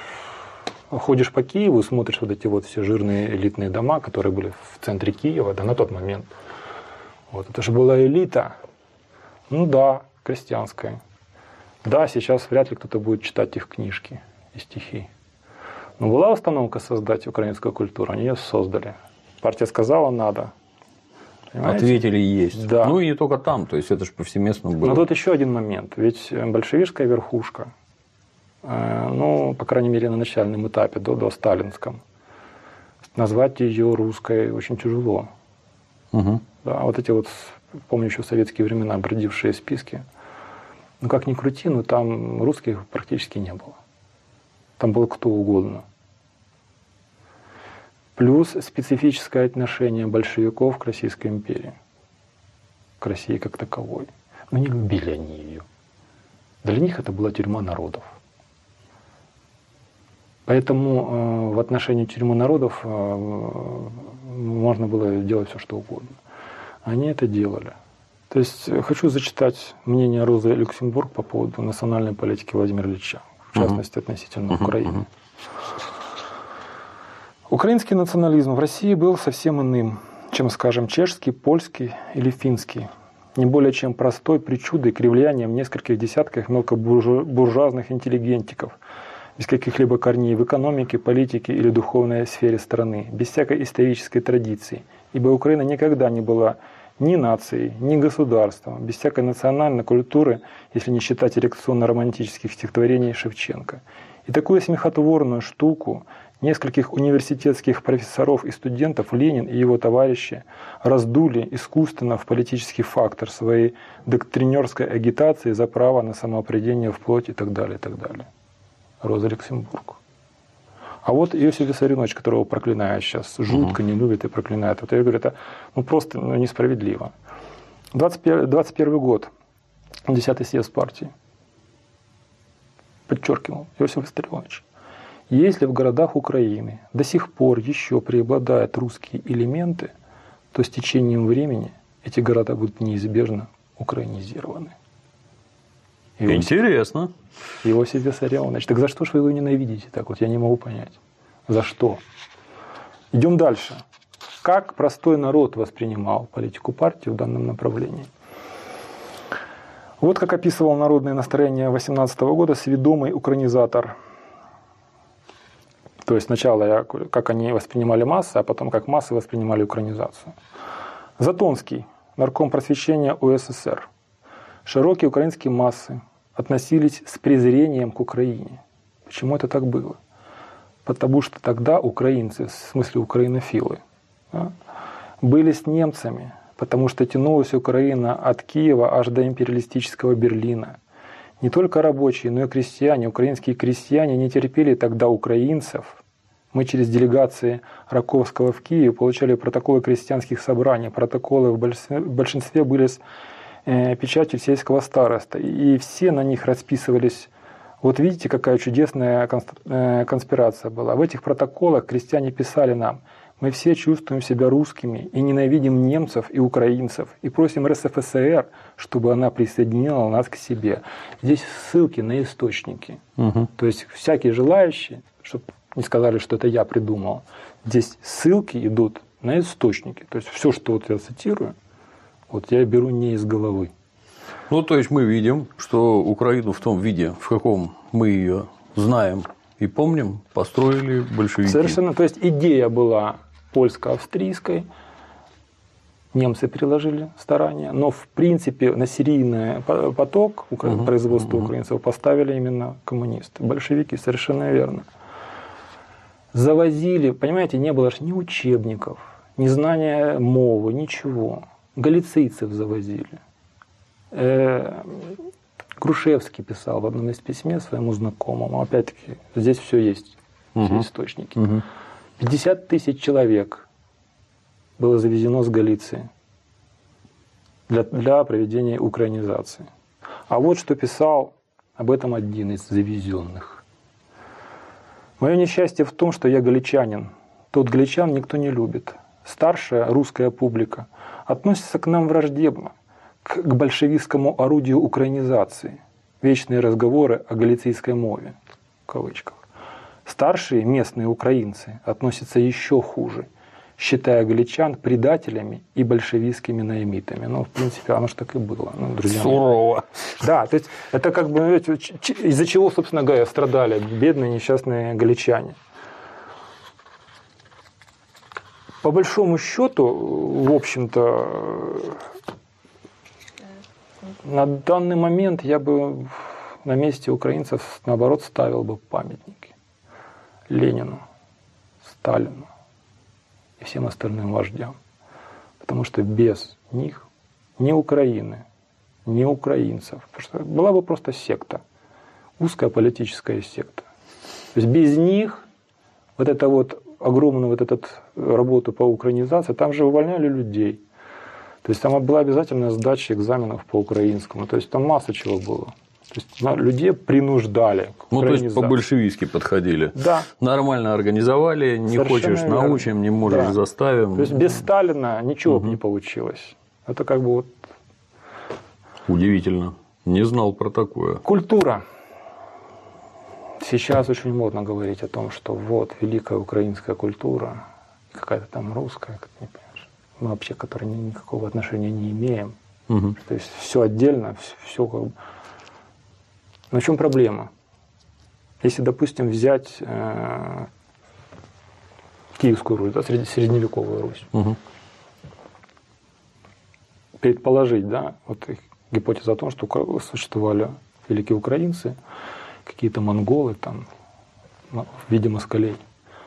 ходишь по Киеву, смотришь вот эти вот все жирные элитные дома, которые были в центре Киева, да, на тот момент. Вот, это же была элита. Ну да, крестьянская. Да, сейчас вряд ли кто-то будет читать их книжки и стихи. Но была установка создать украинскую культуру, они ее создали. Партия сказала, надо. Понимаете? Ответили есть. Да. Ну и не только там, то есть это же повсеместно было. Но тут еще один момент. Ведь большевистская верхушка, ну, по крайней мере, на начальном этапе, до, до сталинском, назвать ее русской очень тяжело. Угу. Да, вот эти вот, помню еще в советские времена, бродившие списки, ну как ни крути, но там русских практически не было. Там был кто угодно. Плюс специфическое отношение большевиков к Российской империи, к России как таковой. Но не любили они ее. Для них это была тюрьма народов. Поэтому э, в отношении тюрьмы народов э, можно было делать все, что угодно. Они это делали. То есть хочу зачитать мнение Розы Люксембург по поводу национальной политики Владимира Ильича, в частности, относительно uh-huh. Украины. Украинский национализм в России был совсем иным, чем, скажем, чешский, польский или финский. Не более чем простой причудой, кривлянием нескольких десятков мелкобуржуазных интеллигентиков, без каких-либо корней в экономике, политике или духовной сфере страны, без всякой исторической традиции, ибо Украина никогда не была ни нацией, ни государством, без всякой национальной культуры, если не считать эрекционно-романтических стихотворений Шевченко. И такую смехотворную штуку нескольких университетских профессоров и студентов Ленин и его товарищи раздули искусственно в политический фактор своей доктринерской агитации за право на самоопределение вплоть и так далее, и так далее. Роза Люксембург. А вот Иосиф Виссарионович, которого проклинают сейчас, жутко не любит и проклинает. Вот я говорю, это ну, просто ну, несправедливо. двадцать первый год, десятый съезд партии. Подчеркивал Иосиф Виссарионович. Если в городах Украины до сих пор еще преобладают русские элементы, то с течением времени эти города будут неизбежно украинизированы. Иосиф, Интересно. Иосиф Виссарионович. Так за что же вы его ненавидите так? Вот я не могу понять. За что? Идем дальше. Как простой народ воспринимал политику партии в данном направлении? Вот как описывал народные настроения восемнадцатого года сведомый украинизатор. То есть сначала как они воспринимали массы, а потом как массы воспринимали украинизацию. Затонский, нарком просвещения УССР. Широкие украинские массы относились с презрением к Украине. Почему это так было? Потому что тогда украинцы, в смысле украинофилы, да, были с немцами, потому что тянулась Украина от Киева аж до империалистического Берлина. Не только рабочие, но и крестьяне, украинские крестьяне не терпели тогда украинцев. Мы через делегации Раковского в Киеве получали протоколы крестьянских собраний. Протоколы в большинстве были с печатью сельского староста. И все на них расписывались Вот видите, какая чудесная конспирация была. В этих протоколах крестьяне писали нам: мы все чувствуем себя русскими и ненавидим немцев и украинцев, и просим РСФСР, чтобы она присоединила нас к себе. Здесь ссылки на источники. Угу. То есть всякие желающие, чтобы не сказали, что это я придумал, здесь ссылки идут на источники. То есть все, что вот я цитирую, вот я беру не из головы. Ну, то есть мы видим, что Украину в том виде, в каком мы ее знаем и помним, построили большевики. Совершенно. То есть идея была польско-австрийской, немцы приложили старания, но в принципе на серийный поток угу. производства угу. украинцев поставили именно коммунисты, большевики, совершенно верно. Завозили, понимаете, не было же ни учебников, ни знания мовы, ничего. Галицийцев завозили. Грушевский писал в одном из письме своему знакомому, опять-таки, здесь все есть, угу. все источники. Угу. пятьдесят тысяч человек было завезено с Галиции для, для проведения украинизации. А вот что писал об этом один из завезенных. Мое несчастье в том, что я галичанин. Тот галичан никто не любит. Старшая русская публика относится к нам враждебно, к большевистскому орудию украинизации. Вечные разговоры о галицийской мове, в кавычках. Старшие местные украинцы относятся еще хуже, считая галичан предателями и большевистскими наимитами. Ну, в принципе, оно же так и было. Ну, друзья Сурово. Да, то есть это как бы из-за чего, собственно говоря, страдали бедные несчастные галичане. По большому счету, в общем-то, на данный момент я бы на месте украинцев, наоборот, ставил бы памятники Ленину, Сталину и всем остальным вождям. Потому что без них ни Украины, ни украинцев, потому что была бы просто секта, узкая политическая секта. То есть без них вот это вот огромную вот эту работу по украинизации, там же увольняли людей. То есть там была обязательная сдача экзаменов по украинскому. То есть там масса чего было. То есть людей принуждали к Ну, то есть по-большевистски подходили. Да. Нормально организовали, не Совершенно хочешь верно. Научим, не можешь да. заставим. То есть без Сталина ничего угу. бы не получилось. Это как бы вот... Удивительно. Не знал про такое. Культура. Сейчас очень модно говорить о том, что вот великая украинская культура, какая-то там русская, как не понимаешь, мы вообще, к которой никакого отношения не имеем. Угу. То есть все отдельно, все как бы. Но в чем проблема? Если, допустим, взять э, Киевскую Русь, да, средневековую Русь, угу. предположить, да, вот гипотеза о том, что существовали великие украинцы, какие-то монголы там в виде москалей.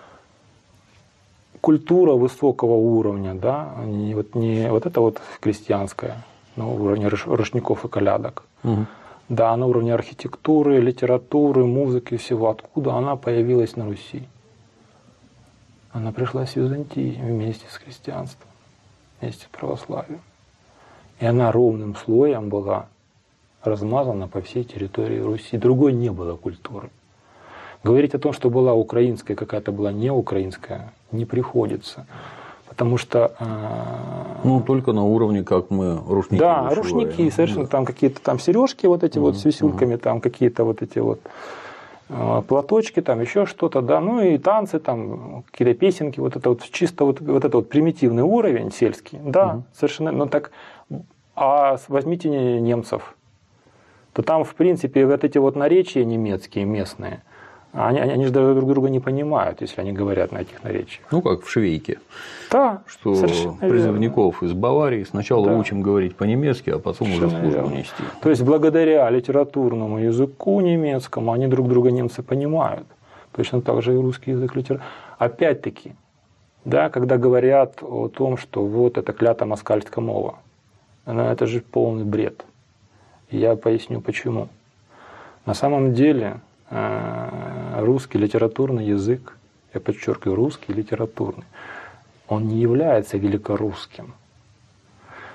Культура высокого уровня, да, не вот, не вот это вот крестьянская, на уровне рушников и колядок. Угу. Да, на уровне архитектуры, литературы, музыки и всего. Откуда она появилась на Руси? Она пришла с Византии вместе с христианством, вместе с православием. И она ровным слоем была размазана по всей территории Руси. Другой не было культуры. Говорить о том, что была украинская, какая-то была не украинская, не приходится. Потому что... Ну, только на уровне, как мы рушники. Да, вышиваем. Рушники, совершенно да. там какие-то там сережки вот эти uh-huh, вот с висюльками, uh-huh. там какие-то вот эти вот э, платочки, там еще что-то, да, ну и танцы, там какие-то песенки, вот это вот чисто вот, вот это вот примитивный уровень сельский, да, uh-huh. совершенно, ну так, а возьмите немцев, то там, в принципе, вот эти вот наречия немецкие, местные, Они, они же друг друга не понимают, если они говорят на этих наречиях. Ну, как в Швейке. Да, что призывников верно. Из Баварии сначала да. учим говорить по-немецки, а потом совершенно уже службу верно. Нести. То есть, благодаря литературному языку немецкому, они друг друга, немцы, понимают. Точно так же и русский язык литературы. Опять-таки, да, когда говорят о том, что вот это клята москальская мова, это же полный бред. И я поясню, почему. На самом деле... русский литературный язык, я подчеркиваю, русский литературный, он не является великорусским.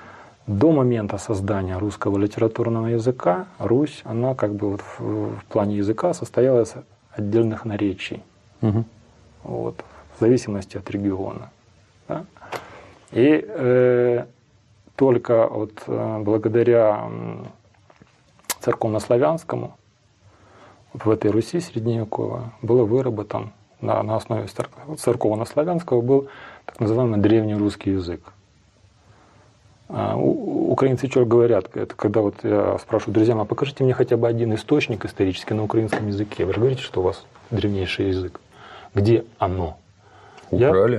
до момента создания русского литературного языка Русь, она как бы вот в, в плане языка состояла из отдельных наречий, угу. вот, в зависимости от региона. Да? И э, только вот, э, благодаря церковнославянскому в этой Руси средневековой был выработан на, на основе церковнославянского был так называемый древнерусский язык. А, у, украинцы что говорят, это когда вот я спрашиваю друзьям, а покажите мне хотя бы один источник исторический на украинском языке. Вы же говорите, что у вас древнейший язык. Где оно? Украли.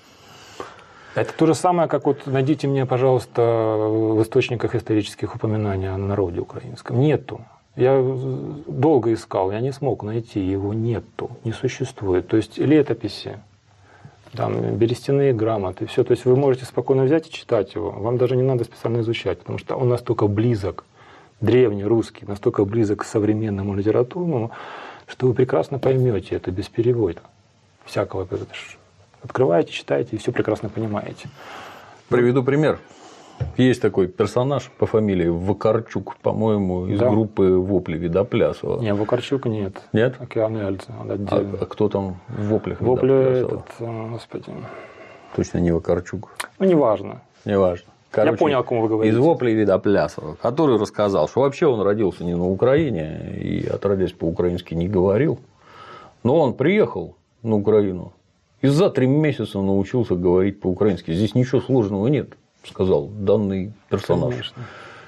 Я... Это то же самое, как вот найдите мне, пожалуйста, в источниках исторических упоминаний о народе украинском. Нету. Я долго искал, я не смог найти, его нету, не существует. То есть летописи, там, берестяные грамоты, все. То есть вы можете спокойно взять и читать его. Вам даже не надо специально изучать, потому что он настолько близок, древний русский, настолько близок к современному литературному, что вы прекрасно поймете это без перевода. Всякого. Открываете, читаете и все прекрасно понимаете. Приведу пример. Есть такой персонаж по фамилии Вакарчук, по-моему, из да. группы «Вопли» Видоплясова. Не, Вакарчук нет. Нет? Океан Эльзы. А, а кто там в «Воплях» Вопли этот, господи. Точно не Вакарчук. Ну, неважно. Неважно. Короче, я понял, о ком вы говорите. Из «Воплей» Видоплясова, который рассказал, что вообще он родился не на Украине и, отродясь по-украински, не говорил. Но он приехал на Украину и за три месяца научился говорить по-украински. Здесь ничего сложного нет. Сказал данный персонаж. Конечно.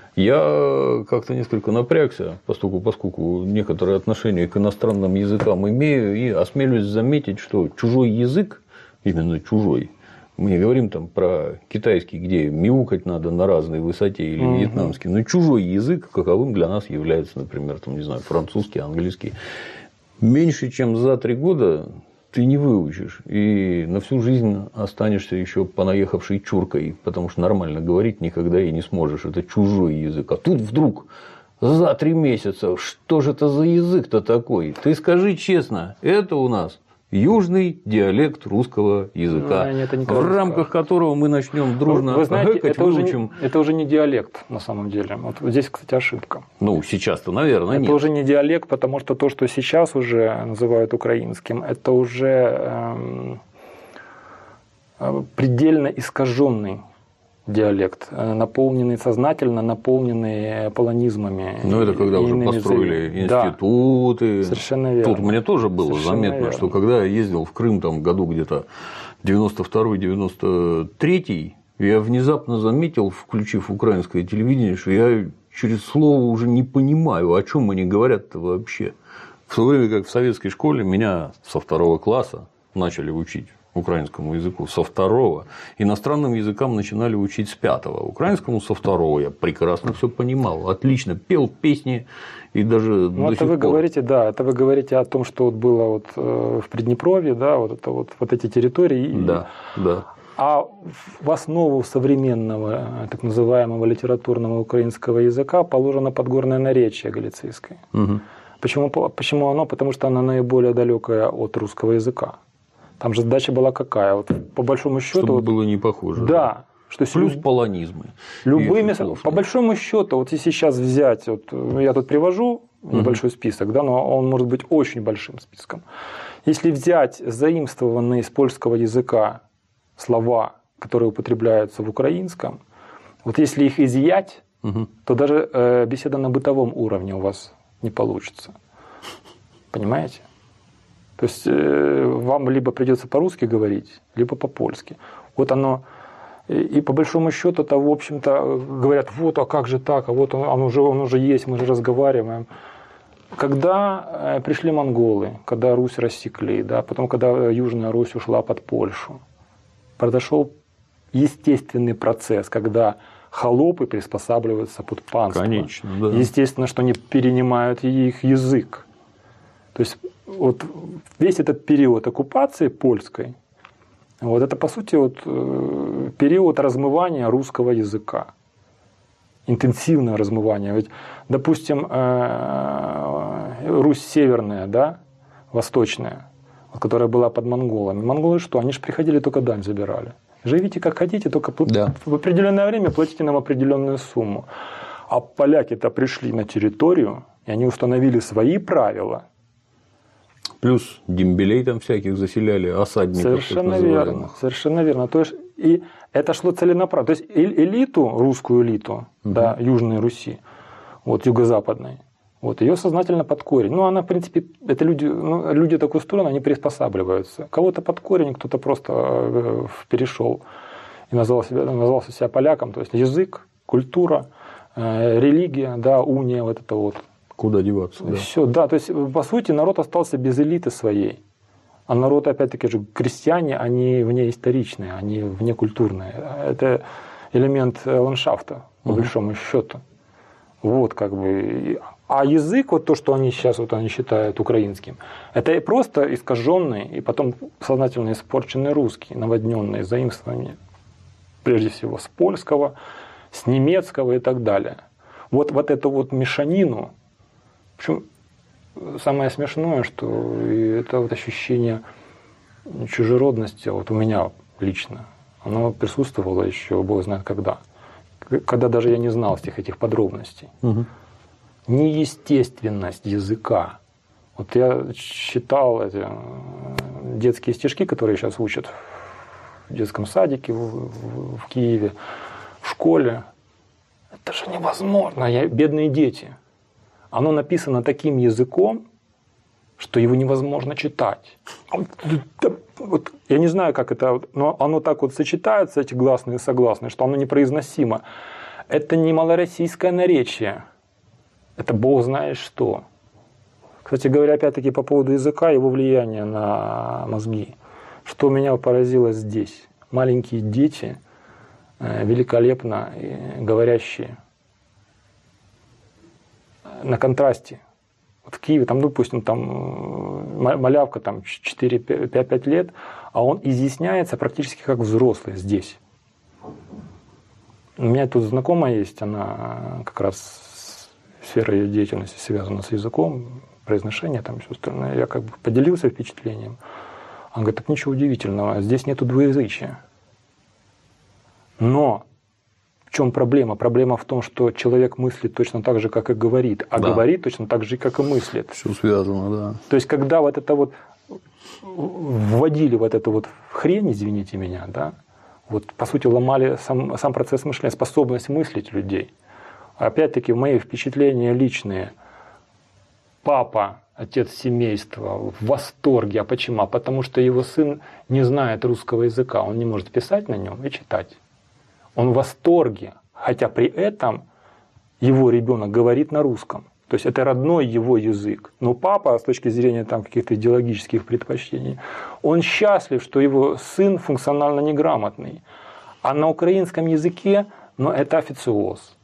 Я как-то несколько напрягся, поскольку, поскольку некоторые отношения к иностранным языкам имею, и осмелюсь заметить, что чужой язык, именно чужой, мы не говорим там про китайский, где мяукать надо на разной высоте, или угу. вьетнамский, но чужой язык, каковым для нас является, например, там, не знаю, французский, английский, меньше чем за три года ты не выучишь, и на всю жизнь останешься еще понаехавшей чуркой, потому что нормально говорить никогда и не сможешь. Это чужой язык. А тут вдруг за три месяца, что же это за язык-то такой? Ты скажи честно, это у нас южный диалект русского языка, ну, в рамках которого мы начнем дружно Вы знаете, гэкать, это, выучим. Уже не, это уже не диалект на самом деле. Вот здесь, кстати, ошибка. Ну, сейчас-то, наверное, это нет. Это уже не диалект, потому что то, что сейчас уже называют украинским, это уже эм, предельно искаженный диалект, наполненный сознательно, наполненный полонизмами. Ну, это когда уже построили институты. Да, совершенно верно. Тут мне тоже было совершенно заметно, верно. Что когда я ездил в Крым там, году где-то девяносто второй девяносто третий, я внезапно заметил, включив украинское телевидение, что я через слово уже не понимаю, о чем они говорят-то вообще. В то время как в советской школе меня со второго класса начали учить украинскому языку со второго, иностранным языкам начинали учить с пятого, украинскому со второго. Я прекрасно все понимал, отлично пел песни и даже ну, до это сих вы пор. Говорите, да, это вы говорите о том, что вот было вот в Приднепровье, да, вот это вот, вот эти территории. Да, да. А в основу современного так называемого литературного украинского языка положено подгорное наречие галицийское. Угу. Почему, почему оно? Потому что оно наиболее далекое от русского языка. Там же задача была какая? Вот, по большому счету. Чтобы вот, было не похоже. Да. Что плюс люб... полонизмы. Любыми, по большому счету, вот если сейчас взять, вот, ну, я тут привожу небольшой угу. список, да, но он может быть очень большим списком. Если взять заимствованные из польского языка слова, которые употребляются в украинском, вот если их изъять, угу. то даже э, беседа на бытовом уровне у вас не получится. Понимаете? То есть вам либо придется по-русски говорить, либо по-польски. Вот оно. И по большому счету, это, в общем-то, говорят, вот, а как же так, а вот он, он, уже, он уже есть, мы же разговариваем. Когда пришли монголы, когда Русь рассекли, да, потом, когда Южная Русь ушла под Польшу, произошел естественный процесс, когда холопы приспосабливаются под панство. Конечно, да. Естественно, что они перенимают их язык. То есть вот весь этот период оккупации польской, вот это по сути вот период размывания русского языка, интенсивное размывание. Ведь, допустим, Русь северная, да, восточная, которая была под монголами. Монголы что? Они же приходили, только дань забирали. Живите как хотите, только Да. в определенное время платите нам определенную сумму. А поляки-то пришли на территорию, и они установили свои правила. Плюс дембелей там всяких заселяли, осадников. Совершенно верно. Совершенно верно. То есть, и это шло целенаправленно. То есть элиту, русскую элиту, угу. да, Южной Руси, вот, юго-западной, вот, ее сознательно под корень. Ну, она, в принципе, это люди, ну, люди такой стороны, они приспосабливаются. Кого-то под корень, кто-то просто перешел и назвал себя, назвался себя поляком. То есть язык, культура, религия, да, уния, вот это вот. Куда деваться? Да. Все, да, то есть, по сути, народ остался без элиты своей. А народ, опять-таки же, крестьяне, они внеисторичные, они внекультурные. Это элемент ландшафта, по угу. большому счету. Вот, как бы. А язык, вот то, что они сейчас вот они считают украинским, это просто искаженный и потом сознательно испорченный русский, наводненный заимствованием, прежде всего, с польского, с немецкого и так далее. Вот, вот эту вот мешанину. Причем самое смешное, что это вот ощущение чужеродности, вот у меня лично, оно присутствовало еще, бог знает когда, когда даже я не знал всех этих подробностей. Угу. Неестественность языка. Вот я читал эти детские стишки, которые сейчас учат в детском садике в, в, в Киеве, в школе. Это же невозможно, я, бедные дети. Оно написано таким языком, что его невозможно читать. Вот, я не знаю, как это, но оно так вот сочетается, эти гласные и согласные, что оно непроизносимо. Это не малороссийское наречие. Это бог знает что. Кстати говоря, опять-таки по поводу языка, его влияния на мозги. Что меня поразило здесь. Маленькие дети, великолепно говорящие. На контрасте. Вот в Киеве, там, допустим, там малявка там, четыре-пять лет, а он изъясняется практически как взрослый здесь. У меня тут знакомая есть, она как раз сфера ее деятельности связана с языком, произношение, там все остальное. Я как бы поделился впечатлением. Он говорит, так ничего удивительного, здесь нету двуязычия. Но в чем проблема? Проблема в том, что человек мыслит точно так же, как и говорит, а да. говорит точно так же, как и мыслит. Все связано, да. То есть, когда вот это вот вводили вот эту вот хрень, извините меня, да, вот по сути ломали сам, сам процесс мышления, способность мыслить людей. Опять-таки, мои впечатления личные. Папа, отец семейства, в восторге. А почему? А потому что его сын не знает русского языка, он не может писать на нем и читать. Он в восторге, хотя при этом его ребенок говорит на русском. То есть это родной его язык. Но папа, с точки зрения там, каких-то идеологических предпочтений, он счастлив, что его сын функционально неграмотный. А на украинском языке, ну, это официоз.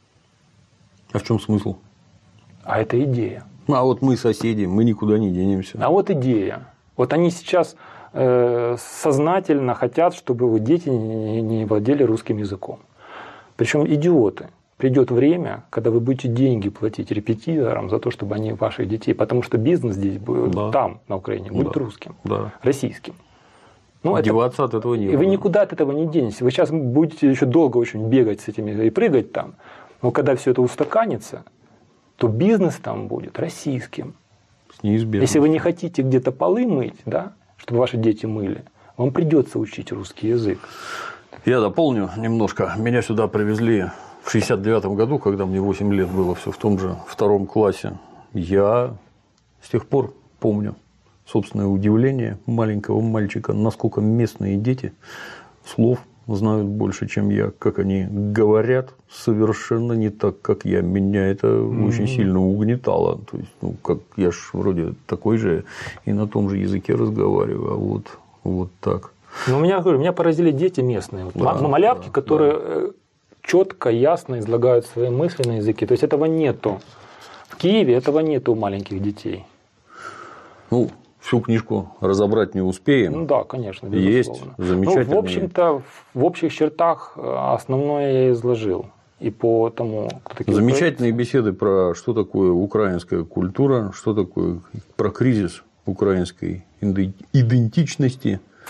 А в чем смысл? А это идея. А вот мы соседи, мы никуда не денемся. А вот идея. Вот они сейчас сознательно хотят, чтобы дети не владели русским языком. Причем идиоты. Придет время, когда вы будете деньги платить репетиторам за то, чтобы они ваших детей, потому что бизнес здесь будет, да. там, на Украине, будет да. русским, да. российским. Ну, Одеваться это, от этого не И вы никуда от этого не денетесь. Вы сейчас будете еще долго очень бегать с этими и прыгать там, но когда все это устаканится, то бизнес там будет российским. Неизбежно. Если вы не хотите где-то полы мыть, да, чтобы ваши дети мыли, вам придется учить русский язык. Я дополню немножко. Меня сюда привезли в шестьдесят девятом году, когда мне восемь лет было, все в том же втором классе. Я с тех пор помню собственное удивление маленького мальчика, насколько местные дети слов знают больше, чем я, как они говорят, совершенно не так, как я. Меня это mm-hmm. очень сильно угнетало. То есть, ну, как я ж вроде такой же и на том же языке разговариваю, а вот, вот так. Ну, меня, говорю, меня поразили дети местные. Вот, да, малявки, да, которые да. четко, ясно излагают свои мысли на языке. То есть этого нету. В Киеве этого нету у маленьких детей. Ну, всю книжку разобрать не успеем. Ну да, конечно, безусловно. Есть замечательные. Ну, в общем-то, в общих чертах основное я изложил. И по тому, кто такие замечательные украинцы. Беседы про что такое украинская культура, что такое про кризис украинской идентичности.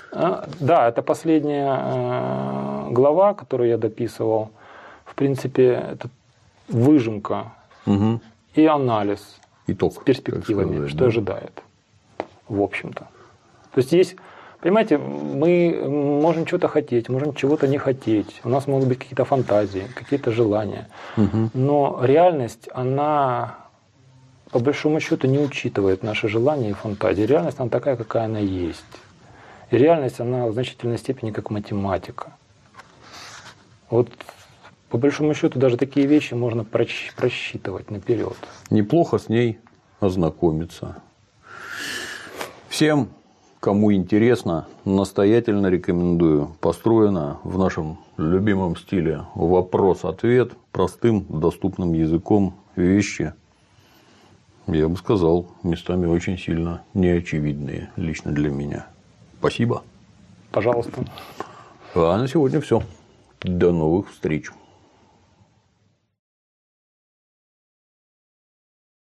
Да, это последняя глава, которую я дописывал. В принципе, это выжимка угу. и анализ итог, с перспективами, сказать, что да? ожидает, в общем-то. То есть есть, понимаете, мы можем чего-то хотеть, можем чего-то не хотеть, у нас могут быть какие-то фантазии, какие-то желания, угу. но реальность, она по большому счету не учитывает наши желания и фантазии. Реальность, она такая, какая она есть. И реальность, она в значительной степени как математика. Вот по большому счету даже такие вещи можно просчитывать наперед. Неплохо с ней ознакомиться. Всем, кому интересно, настоятельно рекомендую. Построено в нашем любимом стиле вопрос-ответ простым, доступным языком вещи. Я бы сказал, местами очень сильно неочевидные лично для меня. Спасибо. Пожалуйста. А на сегодня все. До новых встреч.